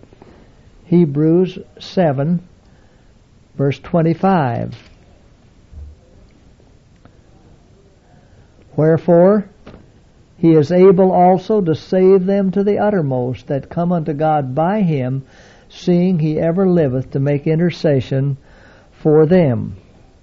Hebrews seven, verse twenty-five. Wherefore, he is able also to save them to the uttermost that come unto God by him, seeing he ever liveth to make intercession for them.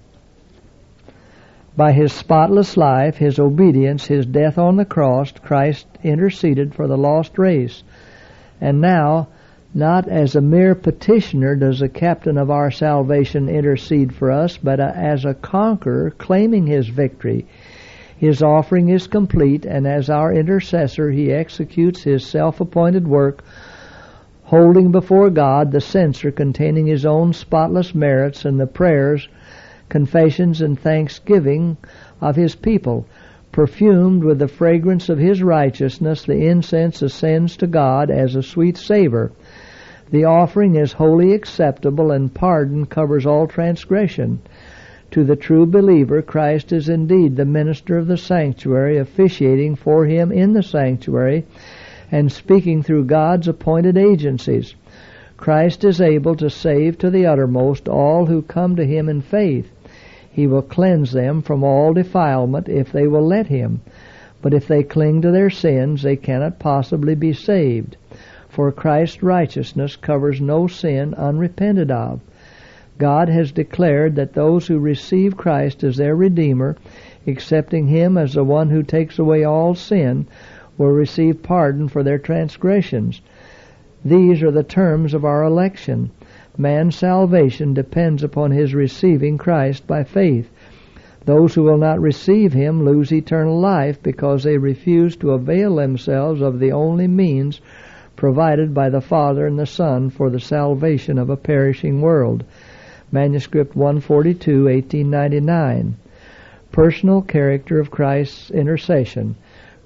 By his spotless life, his obedience, his death on the cross, Christ interceded for the lost race. And now, not as a mere petitioner does the captain of our salvation intercede for us, but as a conqueror claiming his victory. His offering is complete, and as our intercessor he executes his self-appointed work, holding before God the censer containing his own spotless merits and the prayers, confessions, and thanksgiving of his people. Perfumed with the fragrance of his righteousness, the incense ascends to God as a sweet savor. The offering is wholly acceptable, and pardon covers all transgression. To the true believer, Christ is indeed the minister of the sanctuary, officiating for him in the sanctuary, and speaking through God's appointed agencies. Christ is able to save to the uttermost all who come to him in faith. He will cleanse them from all defilement if they will let him. But if they cling to their sins, they cannot possibly be saved. For Christ's righteousness covers no sin unrepented of. God has declared that those who receive Christ as their Redeemer, accepting him as the one who takes away all sin, will receive pardon for their transgressions. These are the terms of our election. Man's salvation depends upon his receiving Christ by faith. Those who will not receive him lose eternal life because they refuse to avail themselves of the only means provided by the Father and the Son for the salvation of a perishing world. Manuscript one forty-two, eighteen ninety-nine. Personal character of Christ's intercession.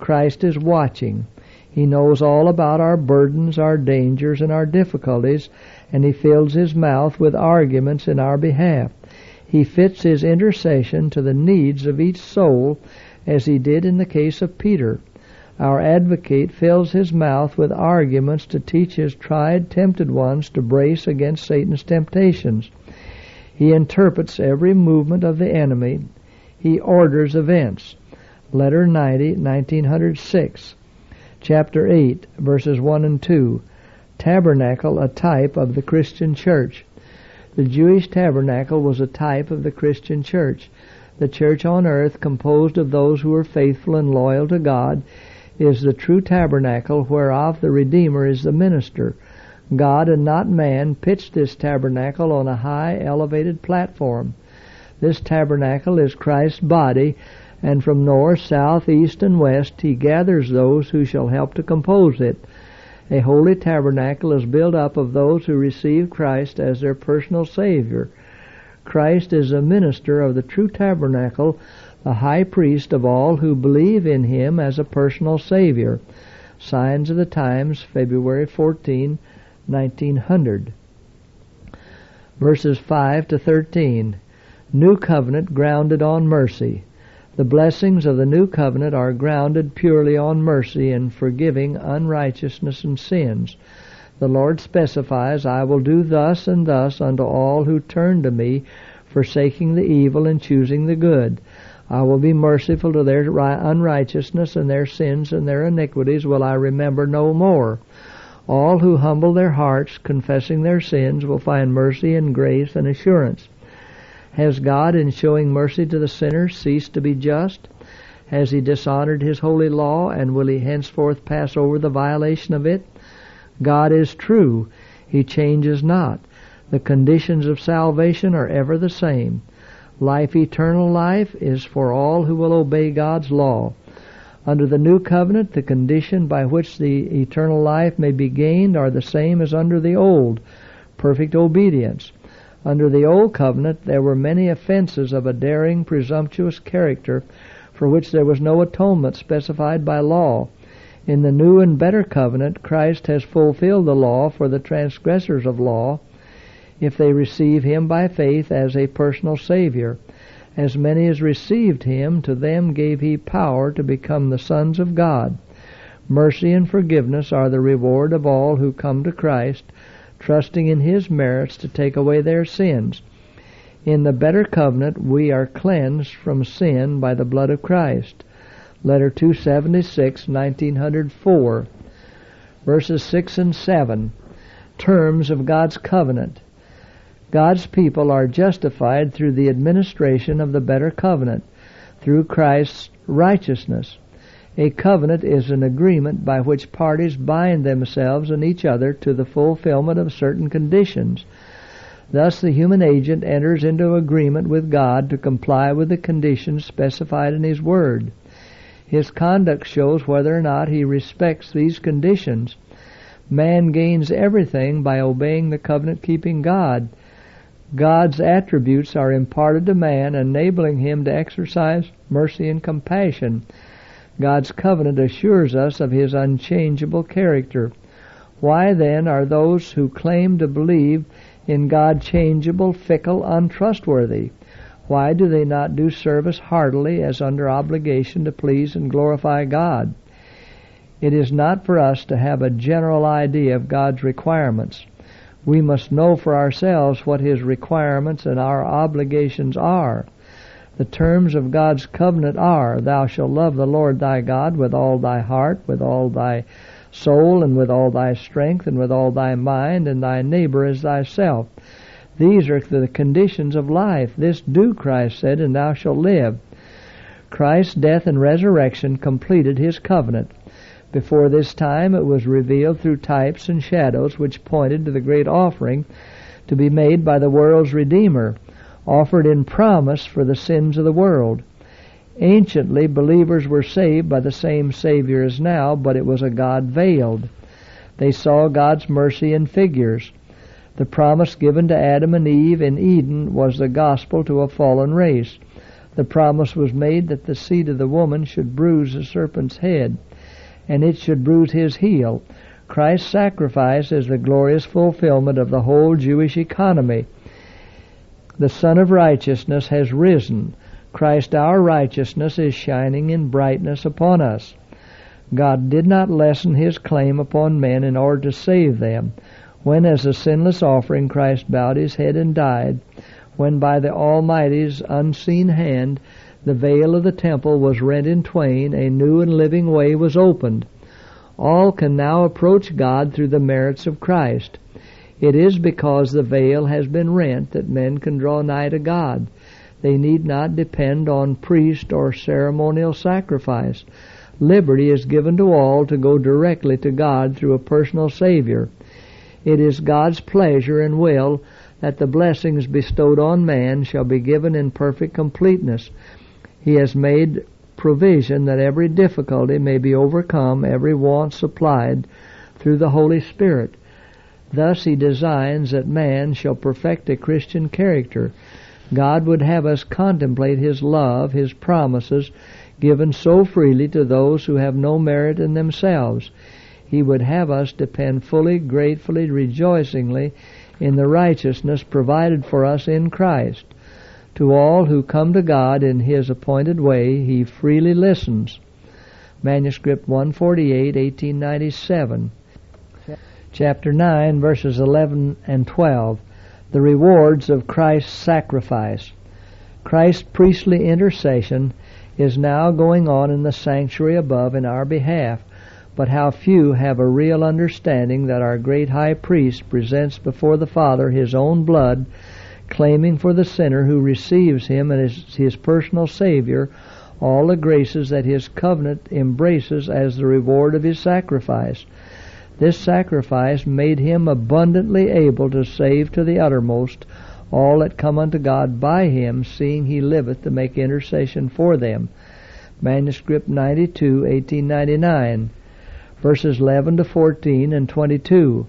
Christ is watching. He knows all about our burdens, our dangers, and our difficulties, and He fills His mouth with arguments in our behalf. He fits His intercession to the needs of each soul, as He did in the case of Peter. Our advocate fills his mouth with arguments to teach his tried, tempted ones to brace against Satan's temptations. He interprets every movement of the enemy. He orders events. Letter ninety, nineteen oh six. Chapter eight, verses one and two. Tabernacle, a type of the Christian church. The Jewish tabernacle was a type of the Christian church. The church on earth, composed of those who are faithful and loyal to God, is the true tabernacle whereof the Redeemer is the minister. God and not man pitched this tabernacle on a high elevated platform. This tabernacle is Christ's body, and from north, south, east, and west He gathers those who shall help to compose it. A holy tabernacle is built up of those who receive Christ as their personal Savior. Christ is a minister of the true tabernacle, the high priest of all who believe in Him as a personal Savior. Signs of the Times, February fourteenth, nineteen hundred. Verses five to thirteen. New covenant grounded on mercy. The blessings of the new covenant are grounded purely on mercy and forgiving unrighteousness and sins. The Lord specifies, I will do thus and thus unto all who turn to me, forsaking the evil and choosing the good. I will be merciful to their unrighteousness, and their sins and their iniquities will I remember no more. All who humble their hearts, confessing their sins, will find mercy and grace and assurance. Has God, in showing mercy to the sinner, ceased to be just? Has He dishonored His holy law, and will He henceforth pass over the violation of it? God is true. He changes not. The conditions of salvation are ever the same. Life, eternal life, is for all who will obey God's law. Under the new covenant, the condition by which the eternal life may be gained are the same as under the old, perfect obedience. Under the old covenant, there were many offenses of a daring, presumptuous character for which there was no atonement specified by law. In the new and better covenant, Christ has fulfilled the law for the transgressors of law, if they receive Him by faith as a personal Savior. As many as received Him, to them gave He power to become the sons of God. Mercy and forgiveness are the reward of all who come to Christ, trusting in His merits to take away their sins. In the better covenant, we are cleansed from sin by the blood of Christ. Letter two seventy-six, nineteen oh four, verses six and seven. Terms of God's covenant. God's people are justified through the administration of the better covenant, through Christ's righteousness. A covenant is an agreement by which parties bind themselves and each other to the fulfillment of certain conditions. Thus the human agent enters into agreement with God to comply with the conditions specified in His Word. His conduct shows whether or not he respects these conditions. Man gains everything by obeying the covenant-keeping God. God's attributes are imparted to man, enabling him to exercise mercy and compassion. God's covenant assures us of His unchangeable character. Why then are those who claim to believe in God changeable, fickle, untrustworthy? Why do they not do service heartily as under obligation to please and glorify God? It is not for us to have a general idea of God's requirements. We must know for ourselves what His requirements and our obligations are. The terms of God's covenant are, Thou shalt love the Lord thy God with all thy heart, with all thy soul, and with all thy strength, and with all thy mind, and thy neighbor as thyself. These are the conditions of life. This do, Christ said, and thou shalt live. Christ's death and resurrection completed His covenant. Before this time it was revealed through types and shadows which pointed to the great offering to be made by the world's Redeemer, offered in promise for the sins of the world. Anciently, believers were saved by the same Savior as now, but it was a God veiled. They saw God's mercy in figures. The promise given to Adam and Eve in Eden was the gospel to a fallen race. The promise was made that the seed of the woman should bruise the serpent's head, and it should bruise his heel. Christ's sacrifice is the glorious fulfillment of the whole Jewish economy. The Son of Righteousness has risen. Christ our righteousness is shining in brightness upon us. God did not lessen his claim upon men in order to save them. When as a sinless offering Christ bowed his head and died, when by the Almighty's unseen hand the veil of the temple was rent in twain, a new and living way was opened. All can now approach God through the merits of Christ. It is because the veil has been rent that men can draw nigh to God. They need not depend on priest or ceremonial sacrifice. Liberty is given to all to go directly to God through a personal Savior. It is God's pleasure and will that the blessings bestowed on man shall be given in perfect completeness. He has made provision that every difficulty may be overcome, every want supplied through the Holy Spirit. Thus he designs that man shall perfect a Christian character. God would have us contemplate his love, his promises, given so freely to those who have no merit in themselves. He would have us depend fully, gratefully, rejoicingly in the righteousness provided for us in Christ. To all who come to God in his appointed way, he freely listens. Manuscript one forty-eight, eighteen ninety-seven. Chapter nine, verses eleven and twelve. The rewards of Christ's sacrifice. Christ's priestly intercession is now going on in the sanctuary above in our behalf, but how few have a real understanding that our great high priest presents before the Father his own blood, claiming for the sinner who receives him as his personal Savior all the graces that his covenant embraces as the reward of his sacrifice. This sacrifice made him abundantly able to save to the uttermost all that come unto God by him, seeing he liveth to make intercession for them. Manuscript ninety-two, eighteen ninety-nine, verses eleven to fourteen and twenty-two.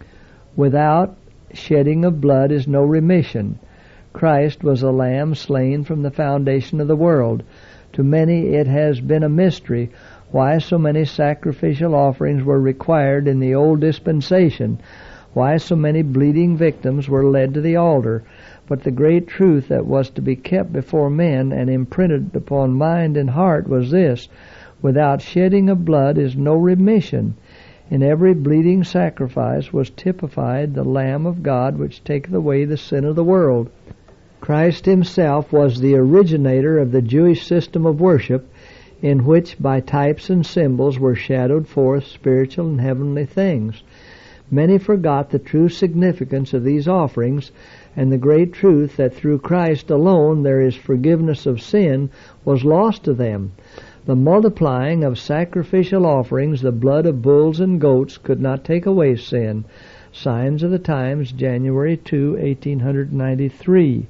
Without shedding of blood is no remission. Christ was a lamb slain from the foundation of the world. To many it has been a mystery why so many sacrificial offerings were required in the old dispensation, why so many bleeding victims were led to the altar. But the great truth that was to be kept before men and imprinted upon mind and heart was this: without shedding of blood is no remission. In every bleeding sacrifice was typified the Lamb of God which taketh away the sin of the world. Christ himself was the originator of the Jewish system of worship, in which by types and symbols were shadowed forth spiritual and heavenly things. Many forgot the true significance of these offerings, and the great truth that through Christ alone there is forgiveness of sin was lost to them. The multiplying of sacrificial offerings, the blood of bulls and goats, could not take away sin. Signs of the Times, January second, eighteen ninety-three.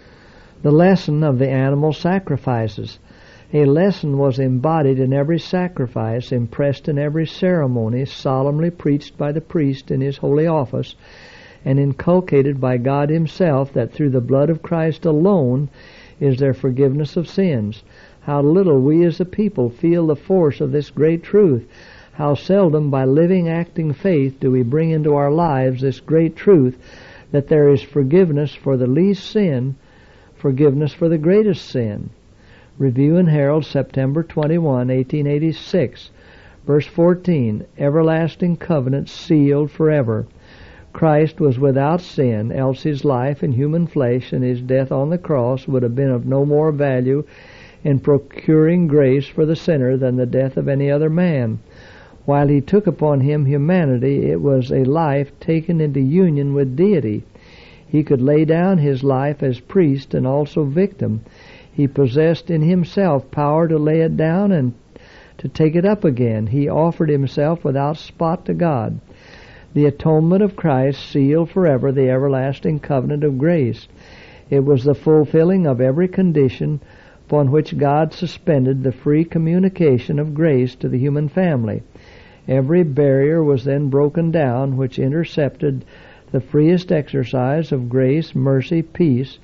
The lesson of the animal sacrifices. A lesson was embodied in every sacrifice, impressed in every ceremony, solemnly preached by the priest in his holy office, and inculcated by God himself, that through the blood of Christ alone is there forgiveness of sins. How little we as a people feel the force of this great truth. How seldom by living, acting faith do we bring into our lives this great truth, that there is forgiveness for the least sin, forgiveness for the greatest sin. Review and Herald, September twenty-first, eighteen eighty-six, verse fourteen, everlasting covenant sealed forever. Christ was without sin, else his life in human flesh and his death on the cross would have been of no more value in procuring grace for the sinner than the death of any other man. While he took upon him humanity, it was a life taken into union with deity. He could lay down his life as priest and also victim. He possessed in himself power to lay it down and to take it up again. He offered himself without spot to God. The atonement of Christ sealed forever the everlasting covenant of grace. It was the fulfilling of every condition upon which God suspended the free communication of grace to the human family. Every barrier was then broken down which intercepted the freest exercise of grace, mercy, peace,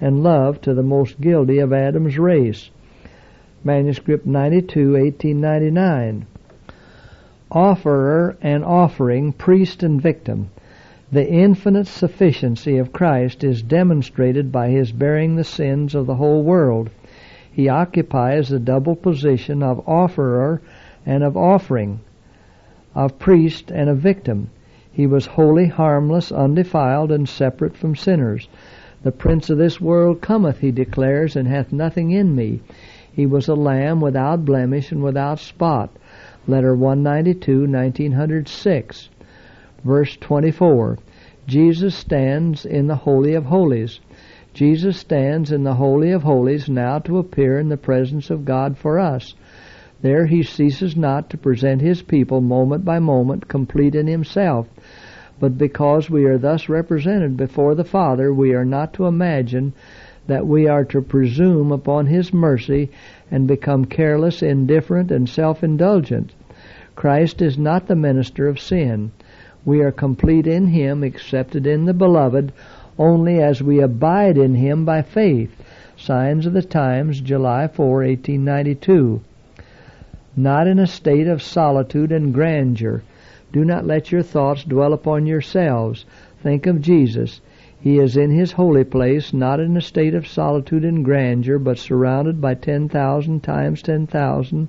and love to the most guilty of Adam's race. Manuscript ninety-two, eighteen ninety-nine. Offerer and offering, priest and victim. The infinite sufficiency of Christ is demonstrated by His bearing the sins of the whole world. He occupies the double position of offerer and of offering, of priest and of victim. He was holy, harmless, undefiled, and separate from sinners. The prince of this world cometh, he declares, and hath nothing in me. He was a lamb without blemish and without spot. Letter one ninety-two, nineteen oh six. Verse twenty-four. Jesus stands in the Holy of Holies. Jesus stands in the Holy of Holies now to appear in the presence of God for us. There He ceases not to present His people moment by moment, complete in Himself. But because we are thus represented before the Father, we are not to imagine that we are to presume upon His mercy and become careless, indifferent, and self-indulgent. Christ is not the minister of sin. We are complete in Him, accepted in the Beloved, only as we abide in Him by faith. Signs of the Times, July fourth, eighteen ninety-two. Not in a state of solitude and grandeur. Do not let your thoughts dwell upon yourselves. Think of Jesus. He is in His holy place, not in a state of solitude and grandeur, but surrounded by ten thousand times ten thousand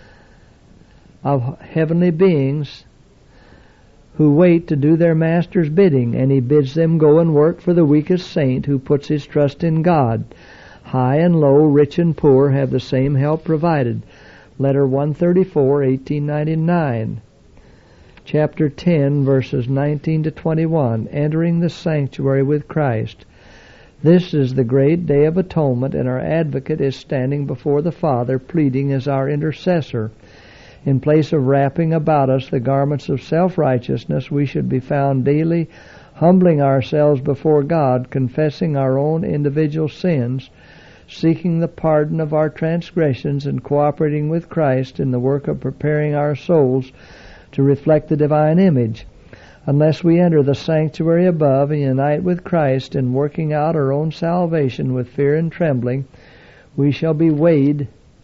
of heavenly beings who wait to do their Master's bidding, and He bids them go and work for the weakest saint who puts his trust in God. High and low, rich and poor have the same help provided. Letter one thirty-four, eighteen ninety-nine. Chapter ten, verses nineteen to twenty-one, Entering the Sanctuary with Christ. This is the great day of atonement, and our advocate is standing before the Father, pleading as our intercessor. In place of wrapping about us the garments of self-righteousness, we should be found daily humbling ourselves before God, confessing our own individual sins, seeking the pardon of our transgressions, and cooperating with Christ in the work of preparing our souls to reflect the divine image. Unless we enter the sanctuary above and unite with Christ in working out our own salvation with fear and trembling, we shall be weighed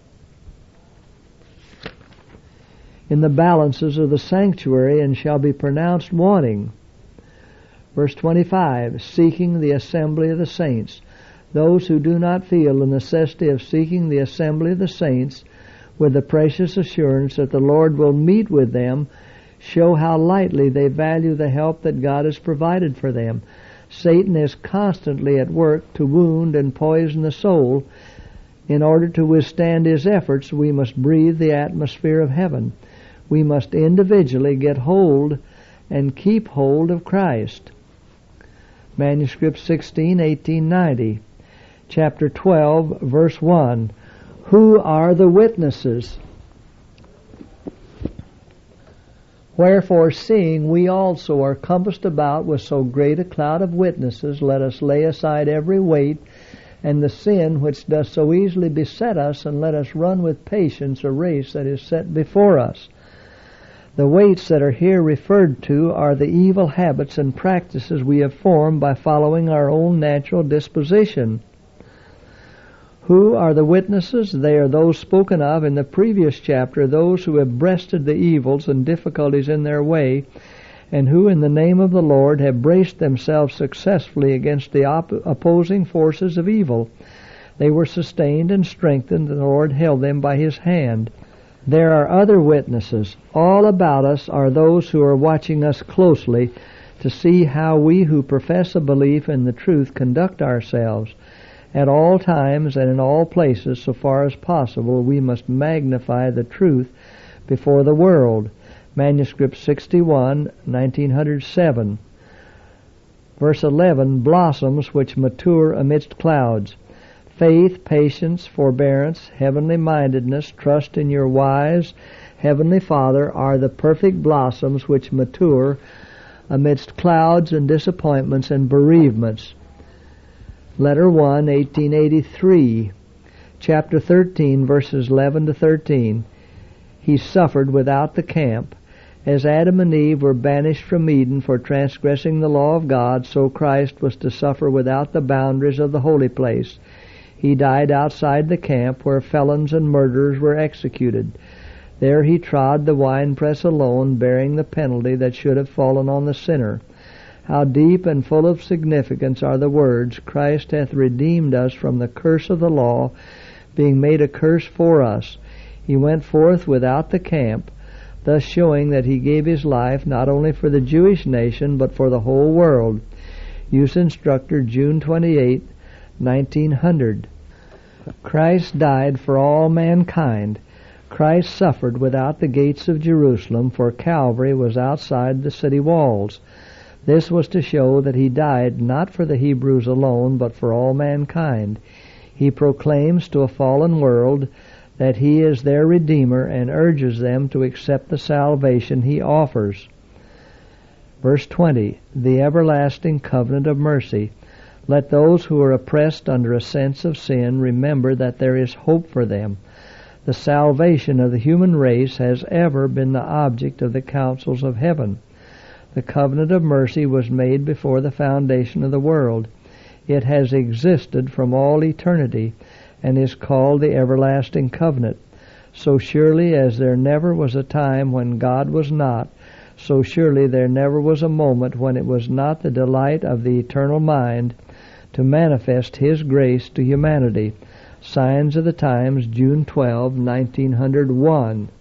in the balances of the sanctuary and shall be pronounced wanting. Verse twenty-five, Seeking the assembly of the saints. Those who do not feel the necessity of seeking the assembly of the saints with the precious assurance that the Lord will meet with them show how lightly they value the help that God has provided for them. Satan is constantly at work to wound and poison the soul. In order to withstand his efforts, we must breathe the atmosphere of heaven. We must individually get hold and keep hold of Christ. Manuscript sixteen, eighteen ninety. Chapter twelve, verse one. Who are the witnesses? Wherefore, seeing we also are compassed about with so great a cloud of witnesses, let us lay aside every weight and the sin which does so easily beset us, and let us run with patience a race that is set before us. The weights that are here referred to are the evil habits and practices we have formed by following our own natural disposition. Who are the witnesses? They are those spoken of in the previous chapter, those who have breasted the evils and difficulties in their way, and who in the name of the Lord have braced themselves successfully against the op- opposing forces of evil. They were sustained and strengthened, and the Lord held them by His hand. There are other witnesses. All about us are those who are watching us closely to see how we who profess a belief in the truth conduct ourselves. At all times and in all places, so far as possible, we must magnify the truth before the world. Manuscript sixty-one, nineteen oh seven. Verse eleven, Blossoms which mature amidst clouds. Faith, patience, forbearance, heavenly mindedness, trust in your wise Heavenly Father are the perfect blossoms which mature amidst clouds and disappointments and bereavements. Letter one, eighteen eighty-three, chapter thirteen, verses eleven to thirteen. He suffered without the camp, As Adam and Eve were banished from Eden for transgressing the law of God, so Christ was to suffer without the boundaries of the holy place. He died outside the camp where felons and murderers were executed. There he trod the winepress alone, bearing the penalty that should have fallen on the sinner. How deep and full of significance are the words, "Christ hath redeemed us from the curse of the law, being made a curse for us. He went forth without the camp," thus showing that he gave his life not only for the Jewish nation, but for the whole world. Youth Instructor, June twenty-eighth, nineteen hundred. Christ died for all mankind. Christ suffered without the gates of Jerusalem, for Calvary was outside the city walls. This was to show that he died not for the Hebrews alone, but for all mankind. He proclaims to a fallen world that he is their Redeemer and urges them to accept the salvation he offers. Verse twenty, the everlasting covenant of mercy. Let those who are oppressed under a sense of sin remember that there is hope for them. The salvation of the human race has ever been the object of the counsels of heaven. The covenant of mercy was made before the foundation of the world. It has existed from all eternity and is called the everlasting covenant. So surely as there never was a time when God was not, so surely there never was a moment when it was not the delight of the eternal mind to manifest His grace to humanity. Signs of the Times, June twelfth, nineteen hundred one.